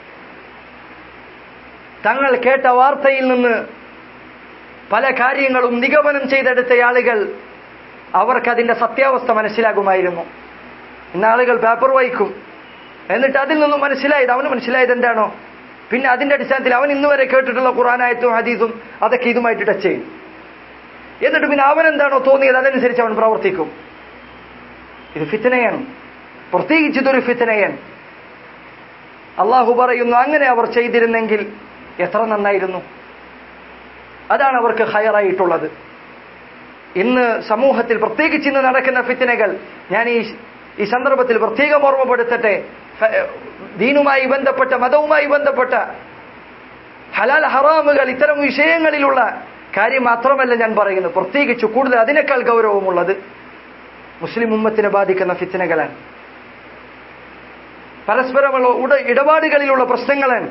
തങ്ങൾ കേട്ട വാർത്തയിൽ നിന്ന് പല കാര്യങ്ങളും നിഗമനം ചെയ്തെടുത്ത ആളുകൾ, അവർക്കതിന്റെ സത്യാവസ്ഥ മനസ്സിലാകുമായിരുന്നു. ഇന്ന് ആളുകൾ പേപ്പർ വായിക്കും, എന്നിട്ട് അതിൽ നിന്നും മനസ്സിലായത്, അവന് മനസ്സിലായത് എന്താണോ, പിന്നെ അതിന്റെ അടിസ്ഥാനത്തിൽ അവൻ ഇന്നുവരെ കേട്ടിട്ടുള്ള ഖുർആനായത്തും ഹദീസും അതൊക്കെ ഇതുമായിട്ട് ടച്ച് ചെയ്യും. എന്നിട്ട് പിന്നെ അവൻ എന്താണോ തോന്നിയത് അതനുസരിച്ച് അവൻ പ്രവർത്തിക്കും. ഇത് ഫിത്നയാണ്, പ്രത്യേകിച്ച് ഇതൊരു ഫിത്നയാണ്. അള്ളാഹു പറയുന്നു, അങ്ങനെ അവർ ചെയ്തിരുന്നെങ്കിൽ എത്ര നന്നായിരുന്നു. അതാണ് അവർക്ക് ഖൈറായിട്ടുള്ളത്. ഇന്ന് സമൂഹത്തിൽ, പ്രത്യേകിച്ച് ഇന്ന് നടക്കുന്ന ഫിത്നകൾ, ഞാൻ ഈ ഈ സന്ദർഭത്തിൽ പ്രത്യേകം ഓർമ്മപ്പെടുത്തട്ടെ. ദീനുമായി ബന്ധപ്പെട്ട, മതവുമായി ബന്ധപ്പെട്ട ഹലാൽ ഹറാമുകൾ, ഇത്തരം വിഷയങ്ങളിലുള്ള കാര്യം മാത്രമല്ല ഞാൻ പറയുന്നത്. പ്രത്യേകിച്ച് കൂടുതൽ അതിനേക്കാൾ ഗൗരവമുള്ളത് മുസ്ലിം ഉമ്മത്തിനെ ബാധിക്കുന്ന ഫിത്നകളാണ്. പരസ്പരമുള്ള ഇടപാടുകളിലുള്ള പ്രശ്നങ്ങളാണ്.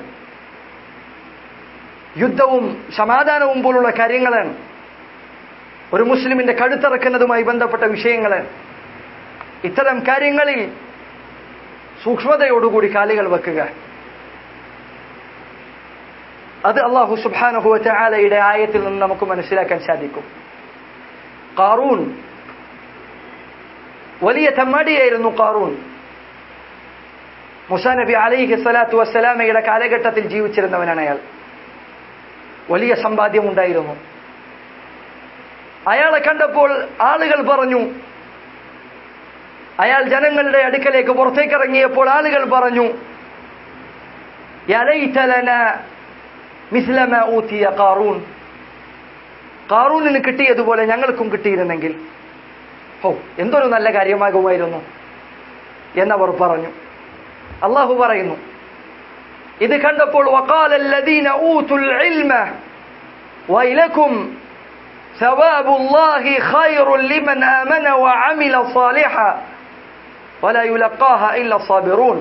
യുദ്ധവും സമാധാനവും പോലുള്ള കാര്യങ്ങളാണ്. ഒരു മുസ്ലിമിന്റെ കഴുത്തറക്കുന്നതുമായി ബന്ധപ്പെട്ട വിഷയങ്ങളാണ്. ഇത്തരം കാര്യങ്ങളിൽ സൂക്ഷ്മതയോടുകൂടി കാലുകൾ വെക്കുക. അത് അല്ലാഹു സുബ്ഹാനഹു വ തആലയുടെ ആയത്തിൽ നിന്ന് നമുക്ക് മനസ്സിലാക്കാൻ സാധിക്കും. ഖാറൂൻ വലിയ തമ്മാടിയായിരുന്നു. ഖാറൂൻ മൂസാ നബി അലൈഹി സ്വലാത്തു വസ്സലാമയുടെ കാലഘട്ടത്തിൽ ജീവിച്ചിരുന്നവനാണ്. അയാൾ വലിയ സമ്പാദ്യം ഉണ്ടായിരുന്നു. അയാളെ കണ്ടപ്പോൾ ആളുകൾ പറഞ്ഞു, അയാൾ ജനങ്ങളുടെ അടുക്കലേക്ക് പുറത്തേക്ക് ഇറങ്ങിയപ്പോൾ ആളുകൾ പറഞ്ഞു, യാ ലൈത ലനാ മിസ്ല മാ ഊതിയ ഖാറൂൻ. ഖാറൂനിന് കിട്ടിയതുപോലെ ഞങ്ങൾക്കും കിട്ടിയിരുന്നെങ്കിൽ ഓ എന്തൊരു നല്ല കാര്യമാകുമായിരുന്നു എന്നവർ പറഞ്ഞു. അല്ലാഹു പറയുന്നു, ഇത് കണ്ടപ്പോൾ വഖാല അല്ലദീന ഊതുൽ ഇൽമ വൈലകും സവാബുല്ലാഹി ഖൈറുൻ ലിമൻ ആമന വഅമില സാലിഹാ വലാ യുലഖാഹ ഇല്ല സാബിറൂൻ.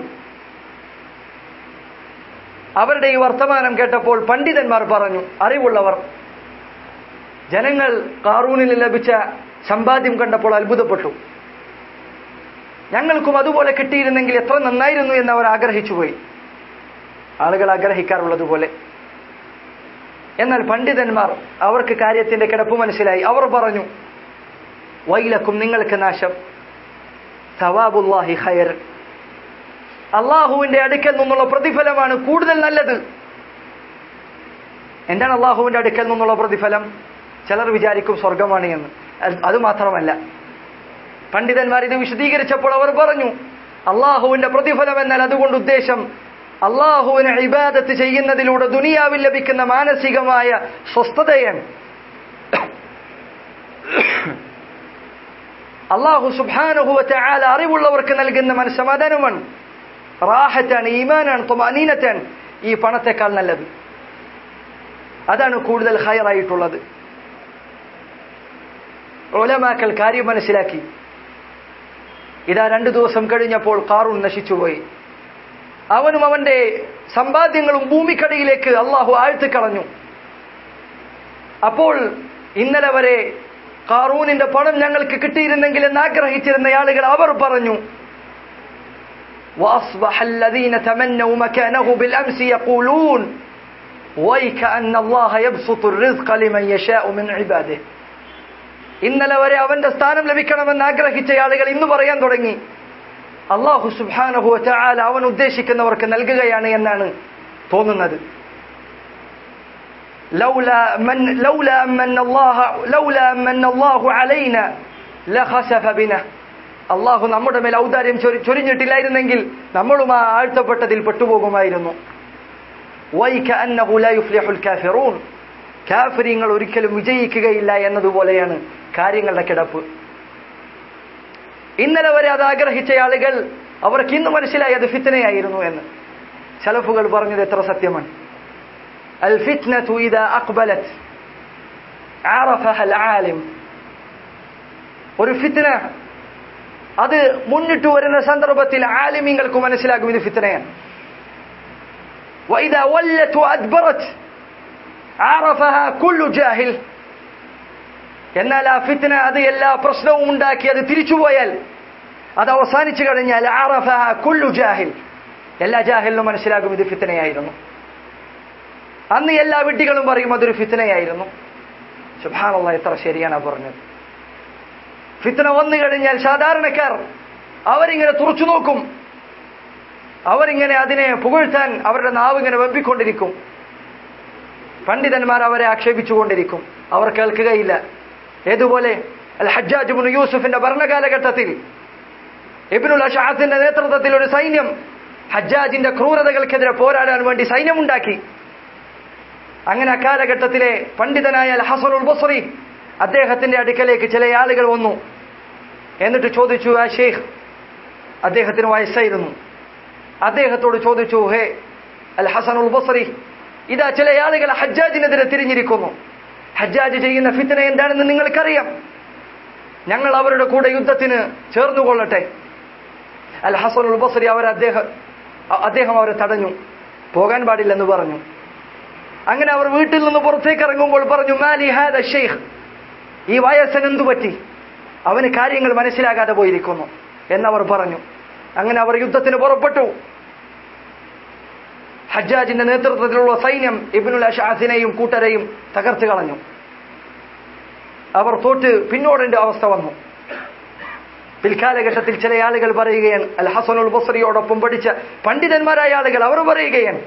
അവരുടെ ഈ വർത്തമാനം കേട്ടപ്പോൾ പണ്ഡിതന്മാർ പറഞ്ഞു, അറിവുള്ളവർ, ജനങ്ങൾ ഖാറൂനിന് ലഭിച്ച സമ്പാദ്യം കണ്ടപ്പോൾ അത്ഭുതപ്പെട്ടു. ഞങ്ങൾക്കും അതുപോലെ കിട്ടിയിരുന്നെങ്കിൽ എത്ര നന്നായിരുന്നു എന്ന് അവർ ആഗ്രഹിച്ചുപോയി. ആളുകൾ ആഗ്രഹിക്കാറുള്ളതുപോലെ. എന്നാൽ പണ്ഡിതന്മാർ അവർക്ക് കാര്യത്തിന്റെ കിടപ്പ് മനസ്സിലായി. അവർ പറഞ്ഞു, വൈലക്കും, നിങ്ങൾക്ക് നാശം, സവാബുല്ലാഹി ഖൈർ, അള്ളാഹുവിന്റെ അടുക്കൽ നിന്നുള്ള പ്രതിഫലമാണ് കൂടുതൽ നല്ലത്. എന്താണ് അള്ളാഹുവിന്റെ അടുക്കൽ നിന്നുള്ള പ്രതിഫലം? ചിലർ വിചാരിക്കും സ്വർഗമാണ് എന്ന്. അത് മാത്രമല്ല, പണ്ഡിതന്മാർ ഇത് വിശദീകരിച്ചപ്പോൾ അവർ പറഞ്ഞു, അള്ളാഹുവിന്റെ പ്രതിഫലം എന്നാൽ അതുകൊണ്ട് ഉദ്ദേശം അള്ളാഹുവിനെ ഇബാദത്ത് ചെയ്യുന്നതിലൂടെ ദുനിയാവിൽ ലഭിക്കുന്ന മാനസികമായ സ്വസ്ഥതയാണ്. അള്ളാഹു സുബ്ഹാനഹു വ തആല അറിവുള്ളവർക്ക് നൽകുന്ന മനസ്സമാധാനമാണ്, റാഹത്താണ്, ഈമാനാണ്, തുമാനീനത്താണ് ഈ പണത്തെക്കാൾ നല്ലത്. അതാണ് കൂടുതൽ ഖൈറായിട്ടുള്ളത്. ഉലമാക്കൾ കാര്യം മനസ്സിലാക്കി. ഇതാ രണ്ടു ദിവസം കഴിഞ്ഞപ്പോൾ ഖാറൂൻ നശിച്ചുപോയി. അവനും അവന്റെ സമ്പാദ്യങ്ങളും ഭൂമിക്കടിയിലേക്ക് അള്ളാഹു ആഴ്ത്തിക്കളഞ്ഞു. അപ്പോൾ ഇന്നലെ വരെ ഖാറൂനിന്റെ പണം ഞങ്ങൾക്ക് കിട്ടിയിരുന്നെങ്കിൽ എന്ന് ആഗ്രഹിച്ചിരുന്ന ആളുകൾ അവർ പറഞ്ഞു, وأصبح الذين تمنوا مكانه بالأمس يقولون ويكأن الله يبسط الرزق لمن يشاء من عباده. ഇന്നലെ വരെ അവന്റെ സ്ഥാനം ലഭിക്കണമെന്ന് ആഗ്രഹിച്ച ആളുകൾ ഇന്ന് പറയാൻ തുടങ്ങി, അല്ലാഹു സുബ്ഹാനഹു വ തആല അവൻ ഉദ്ദേശിക്കുന്നവർക്ക് നൽകുകയാണ് എന്നാണ് തോന്നുന്നത്. ലൗലാ മൻ ലൗലാ മൻ അല്ലാഹ ലൗലാ മൻ അല്ലാഹു അലൈനാ ലഖസഫ ബിനാ. അല്ലാഹു നമ്മുടെ മേൽ ഔദാര്യം ചൊരിഞ്ഞിട്ടില്ലായിരുന്നെങ്കിൽ നമ്മളും ആ ആഴ്ത്തപ്പെട്ടതിൽ പെട്ടുപോകുമായിരുന്നു. വൈകഅന്നഹു ലാ യുഫ്ലിഹുൽ കാഫിറൂൻ. കാഫിരീങ്ങൾ ഒരിക്കലും വിജയിക്കുകയില്ല എന്നതുപോലെയാണ് കാര്യങ്ങളുടെ കിടപ്പ്. ഇന്നലെ വരെ അത് ആഗ്രഹിച്ച ആളുകൾ അവർക്ക് ഇന്ന് മനസ്സിലായി അത് ഫിത്നയായിരുന്നു എന്ന്. സലഫുകൾ പറഞ്ഞത് എത്ര സത്യമാണ്. അൽ ഫിത്നതു ഇദാ അഖ്ബലത് അറഫഹ അൽ ആലിം. ഒരു ഫിത്ന അത് മുന്നിട്ട് വരുന്ന സന്ദർഭത്തിൽ ആലിമീങ്ങൾക്ക് മനസ്സിലാകും ഇത് ഫിത്നയാണ്. വഇദാ വല്ലത് വഅദ്ബറത് അറഫഹ കുല്ലു ജാഹിൽ. എന്നാൽ ആ ഫിത്ന അത് എല്ലാ പ്രശ്നവും ഉണ്ടാക്കി അത് തിരിച്ചുപോയാൽ, അത് അവസാനിച്ചു കഴിഞ്ഞാൽ അറഫഹ കുല്ലു ജാഹിൽ, എല്ലാ ജാഹിലിനും മനസ്സിലാകും ഇത് ഫിത്നയായിരുന്നു. അന്ന് എല്ലാ വിഡ്ഢികളും പറയും അതൊരു ഫിത്നയായിരുന്നു. സുബ്ഹാനല്ലാഹ്, എത്ര ശരിയാണ് പറഞ്ഞത്. ഫിത്ന വന്നു കഴിഞ്ഞാൽ സാധാരണക്കാർ അവരിങ്ങനെ തുറച്ചു നോക്കും, അവരിങ്ങനെ അതിനെ പുകഴ്ത്താൻ അവരുടെ നാവ് ഇങ്ങനെ വെമ്പിക്കൊണ്ടിരിക്കും. പണ്ഡിതന്മാർ അവരെ ആക്ഷേപിച്ചുകൊണ്ടിരിക്കും, അവർ കേൾക്കുകയില്ല. ഏതുപോലെ അൽ ഹജ്ജാജ് ഇബ്നു യൂസുഫിന്റെ ഭരണകാലഘട്ടത്തിൽ ഇബ്നുൽ അശ്അസിന്റെ നേതൃത്വത്തിൽ ഒരു സൈന്യം ഹജ്ജാജിന്റെ ക്രൂരതകൾക്കെതിരെ പോരാടാൻ വേണ്ടി സൈന്യമുണ്ടാക്കി. അങ്ങനെ അക്കാലഘട്ടത്തിലെ പണ്ഡിതനായ അൽ ഹസനുൽ ബസ്രി അദ്ദേഹത്തിന്റെ അടുക്കലേക്ക് ചില ആളുകൾ വന്നു. എന്നിട്ട് ചോദിച്ചു, ആ ഷെയ്ഖ്, അദ്ദേഹത്തിന് വയസ്സായിരുന്നു, അദ്ദേഹത്തോട് ചോദിച്ചു, ഹേ അൽ ഹസനുൽ ബസ്രി, ഇതാ ചില ആളുകൾ ഹജ്ജാജിനെതിരെ തിരിഞ്ഞിരിക്കുന്നു. ഹജ്ജാജ് ചെയ്യുന്ന ഫിത്ന എന്താണെന്ന് നിങ്ങൾക്കറിയാം. ഞങ്ങൾ അവരുടെ കൂടെ യുദ്ധത്തിന് ചേർന്നുകൊള്ളട്ടെ. അൽ ഹസനുൽ ബസ്രി അവർ അദ്ദേഹം അദ്ദേഹം അവരെ തടഞ്ഞു, പോകാൻ പാടില്ലെന്ന് പറഞ്ഞു. അങ്ങനെ അവർ വീട്ടിൽ നിന്ന് പുറത്തേക്ക് ഇറങ്ങുമ്പോൾ പറഞ്ഞു, മാലി ഹാദ ഷെയ്ഖ്, ഈ വയസ്സൻ എന്തു പറ്റി, അവന് കാര്യങ്ങൾ മനസ്സിലാകാതെ പോയിരിക്കുന്നു എന്നവർ പറഞ്ഞു. അങ്ങനെ അവർ യുദ്ധത്തിന് പുറപ്പെട്ടു. ഹജ്ജാജിന്റെ നേതൃത്വത്തിലുള്ള സൈന്യം ഇബ്നുൽ അശ്അസിനെയും കൂട്ടരെയും തകർത്ത് കളഞ്ഞു. അവർ തോറ്റ് പിന്നോടേണ്ട അവസ്ഥ വന്നു. പിൽക്കാലഘട്ടത്തിൽ ചില ആളുകൾ പറയുകയാണ്, അൽ ഹസനുൽ ബസ്രിയോടൊപ്പം പഠിച്ച പണ്ഡിതന്മാരായ ആളുകൾ അവർ പറയുകയാണ്,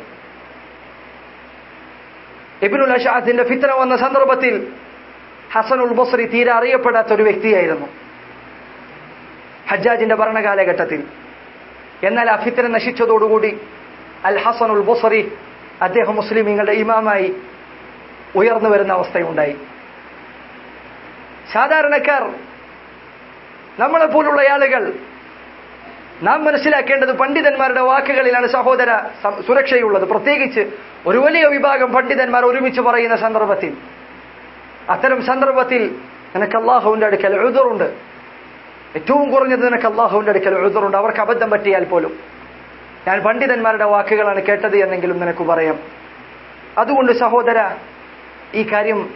ഇബ്നുൽ അശ്അസിന്റെ ഫിത്ന വന്ന സന്ദർഭത്തിൽ ഹസനുൽ ബസ്രി തീരെ അറിയപ്പെടാത്ത ഒരു വ്യക്തിയായിരുന്നു ഹജ്ജാജിന്റെ ഭരണകാലഘട്ടത്തിൽ. എന്നാൽ ആ ഫിത്ന നശിച്ചതോടുകൂടി അൽ ഹസനുൽ ബസ്രി അദ്ദേഹം മുസ്ലിമീങ്ങളുടെ ഇമാമായി ഉയർന്നു വരുന്ന അവസ്ഥയുണ്ടായി. സാധാരണക്കാർ, നമ്മളെപ്പോലുള്ള ആളുകൾ, നാം മനസ്സിലാക്കേണ്ടത് പണ്ഡിതന്മാരുടെ വാക്കുകളിലാണ് സഹോദര സുരക്ഷയുള്ളത്. പ്രത്യേകിച്ച് ഒരു വലിയ വിഭാഗം പണ്ഡിതന്മാർ ഒരുമിച്ച് പറയുന്ന സന്ദർഭത്തിൽ, അത്തരം സന്ദർഭത്തിൽ നിനക്ക് അല്ലാഹുവിന്റെ അടുക്കൽ ഉദ്റുണ്ട്. ഏറ്റവും കുറഞ്ഞത് നിനക്ക് അല്ലാഹുവിന്റെ അടുക്കൽ ഉദ്റുണ്ട്. അവർക്ക് അബദ്ധം പറ്റിയാൽ പോലും ഞാൻ പണ്ഡിതന്മാരുടെ വാക്കുകളാണ് കേട്ടത് എന്നെങ്കിലും നിനക്ക് പറയാം. അതുകൊണ്ട് സഹോദര, ഈ കാര്യം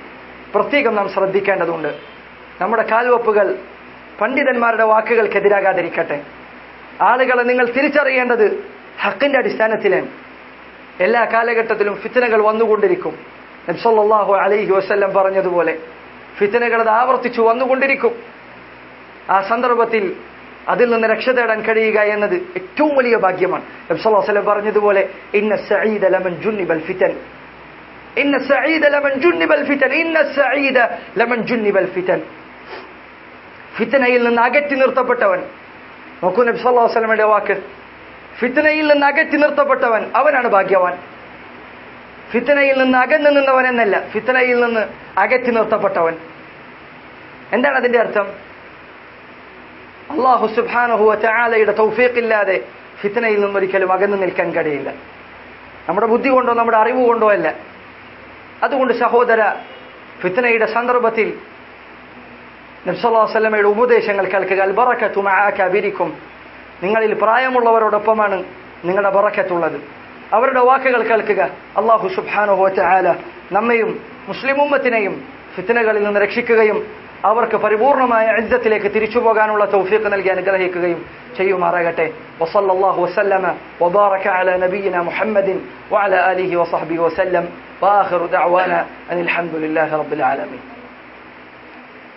പ്രത്യേകം നാം ശ്രദ്ധിക്കേണ്ടതുണ്ട്. നമ്മുടെ കാൽവെപ്പുകൾ പണ്ഡിതന്മാരുടെ വാക്കുകൾക്കെതിരാകാതിരിക്കട്ടെ. ആളുകളെ നിങ്ങൾ തിരിച്ചറിയേണ്ടത് ഹക്കിന്റെ അടിസ്ഥാനത്തിലാണ്. എല്ലാ കാലഘട്ടത്തിലും ഫിത്നകൾ വന്നുകൊണ്ടിരിക്കും. നബി സല്ലല്ലാഹു അലൈഹി വസല്ലം പറഞ്ഞതുപോലെ ഫിത്നകൾ അത് ആവർത്തിച്ചു വന്നുകൊണ്ടിരിക്കും. ആ സന്ദർഭത്തിൽ അതിൽ നിന്ന് രക്ഷ തേടാൻ കഴിയുക എന്നത് ഏറ്റവും വലിയ ഭാഗ്യമാണ്. നബി സല്ലല്ലാഹു അലൈഹി വസല്ലം പറഞ്ഞതുപോലെ ഇന്ന സഈദ ലമൻ ജുന്നിബൽ ഫിതൻ ഇന്ന സഈദ ലമൻ ജുന്നിബൽ ഫിതൻ ഇന്ന സഈദ ലമൻ ജുന്നിബൽ ഫിതൻ. ഫിത്നയിൽ നിന്ന് അകറ്റി നിർത്തപ്പെട്ടവൻ. നോക്കൂ നബി സല്ലല്ലാഹു അലൈഹി വസല്ലമയുടെ വാക്ക്. ഫിത്നയിൽ നിന്ന് അകറ്റി നിർത്തപ്പെട്ടവൻ അവനാണ് ഭാഗ്യവാൻ. ഫിത്നയിൽ നിന്ന് അകന്നു നിന്നവൻ എന്നല്ല, ഫിത്നയിൽ നിന്ന് അകറ്റി നിർത്തപ്പെട്ടവൻ. എന്താണ് അതിന്റെ അർത്ഥം? അല്ലാഹു സുബ്ഹാനഹു വ തആലയുടെ തൗഫീഖ് ഇല്ലാതെ ഫിത്നയിൽ നിന്ന് ഒരിക്കലും അകന്നു നിൽക്കാൻ കഴിയില്ല. നമ്മുടെ ബുദ്ധി കൊണ്ടോ നമ്മുടെ അറിവ് കൊണ്ടോ അല്ല. അതുകൊണ്ട് സഹോദര, ഫിത്നയുടെ സന്ദർഭത്തിൽ നബി സല്ലല്ലാഹു അലൈഹി വസല്ലമയുടെ ഉപദേശങ്ങൾ കേൾക്കുക. അൽ ബറകതു മഅ അകാബിരിക്കും. നിങ്ങളിൽ പ്രായമുള്ളവരോടൊപ്പമാണ് നിങ്ങളുടെ ബറക്കത്തുള്ളത്. അവരുടെ വാക്കുകൾ കേൾക്കുക. അല്ലാഹു സുബ്ഹാനഹു വ തആല നമ്മയും മുസ്ലിം ഉമ്മത്തിനെയും ഫിത്നകളിൽ നിന്ന് രക്ഷിക്കുകയും അവർക്ക് പരിപൂർണമായ ഇസ്സത്തിലേക്ക് തിരിച്ചു പോകാനുള്ള തൗഫീഖ് നൽകി അനുഗ്രഹിക്കുകയും ചെയ്യുമാറാകട്ടെ. വസല്ലല്ലാഹു വസല്ലമ വബാറക അലാ നബിയിന മുഹമ്മദിൻ വഅലാ ആലിഹി വസഹ്ബിഹി വസല്ലം. വആഖിറു ദഅവാന അനിൽ ഹംദുലില്ലാഹി റബ്ബിൽ ആലമീൻ.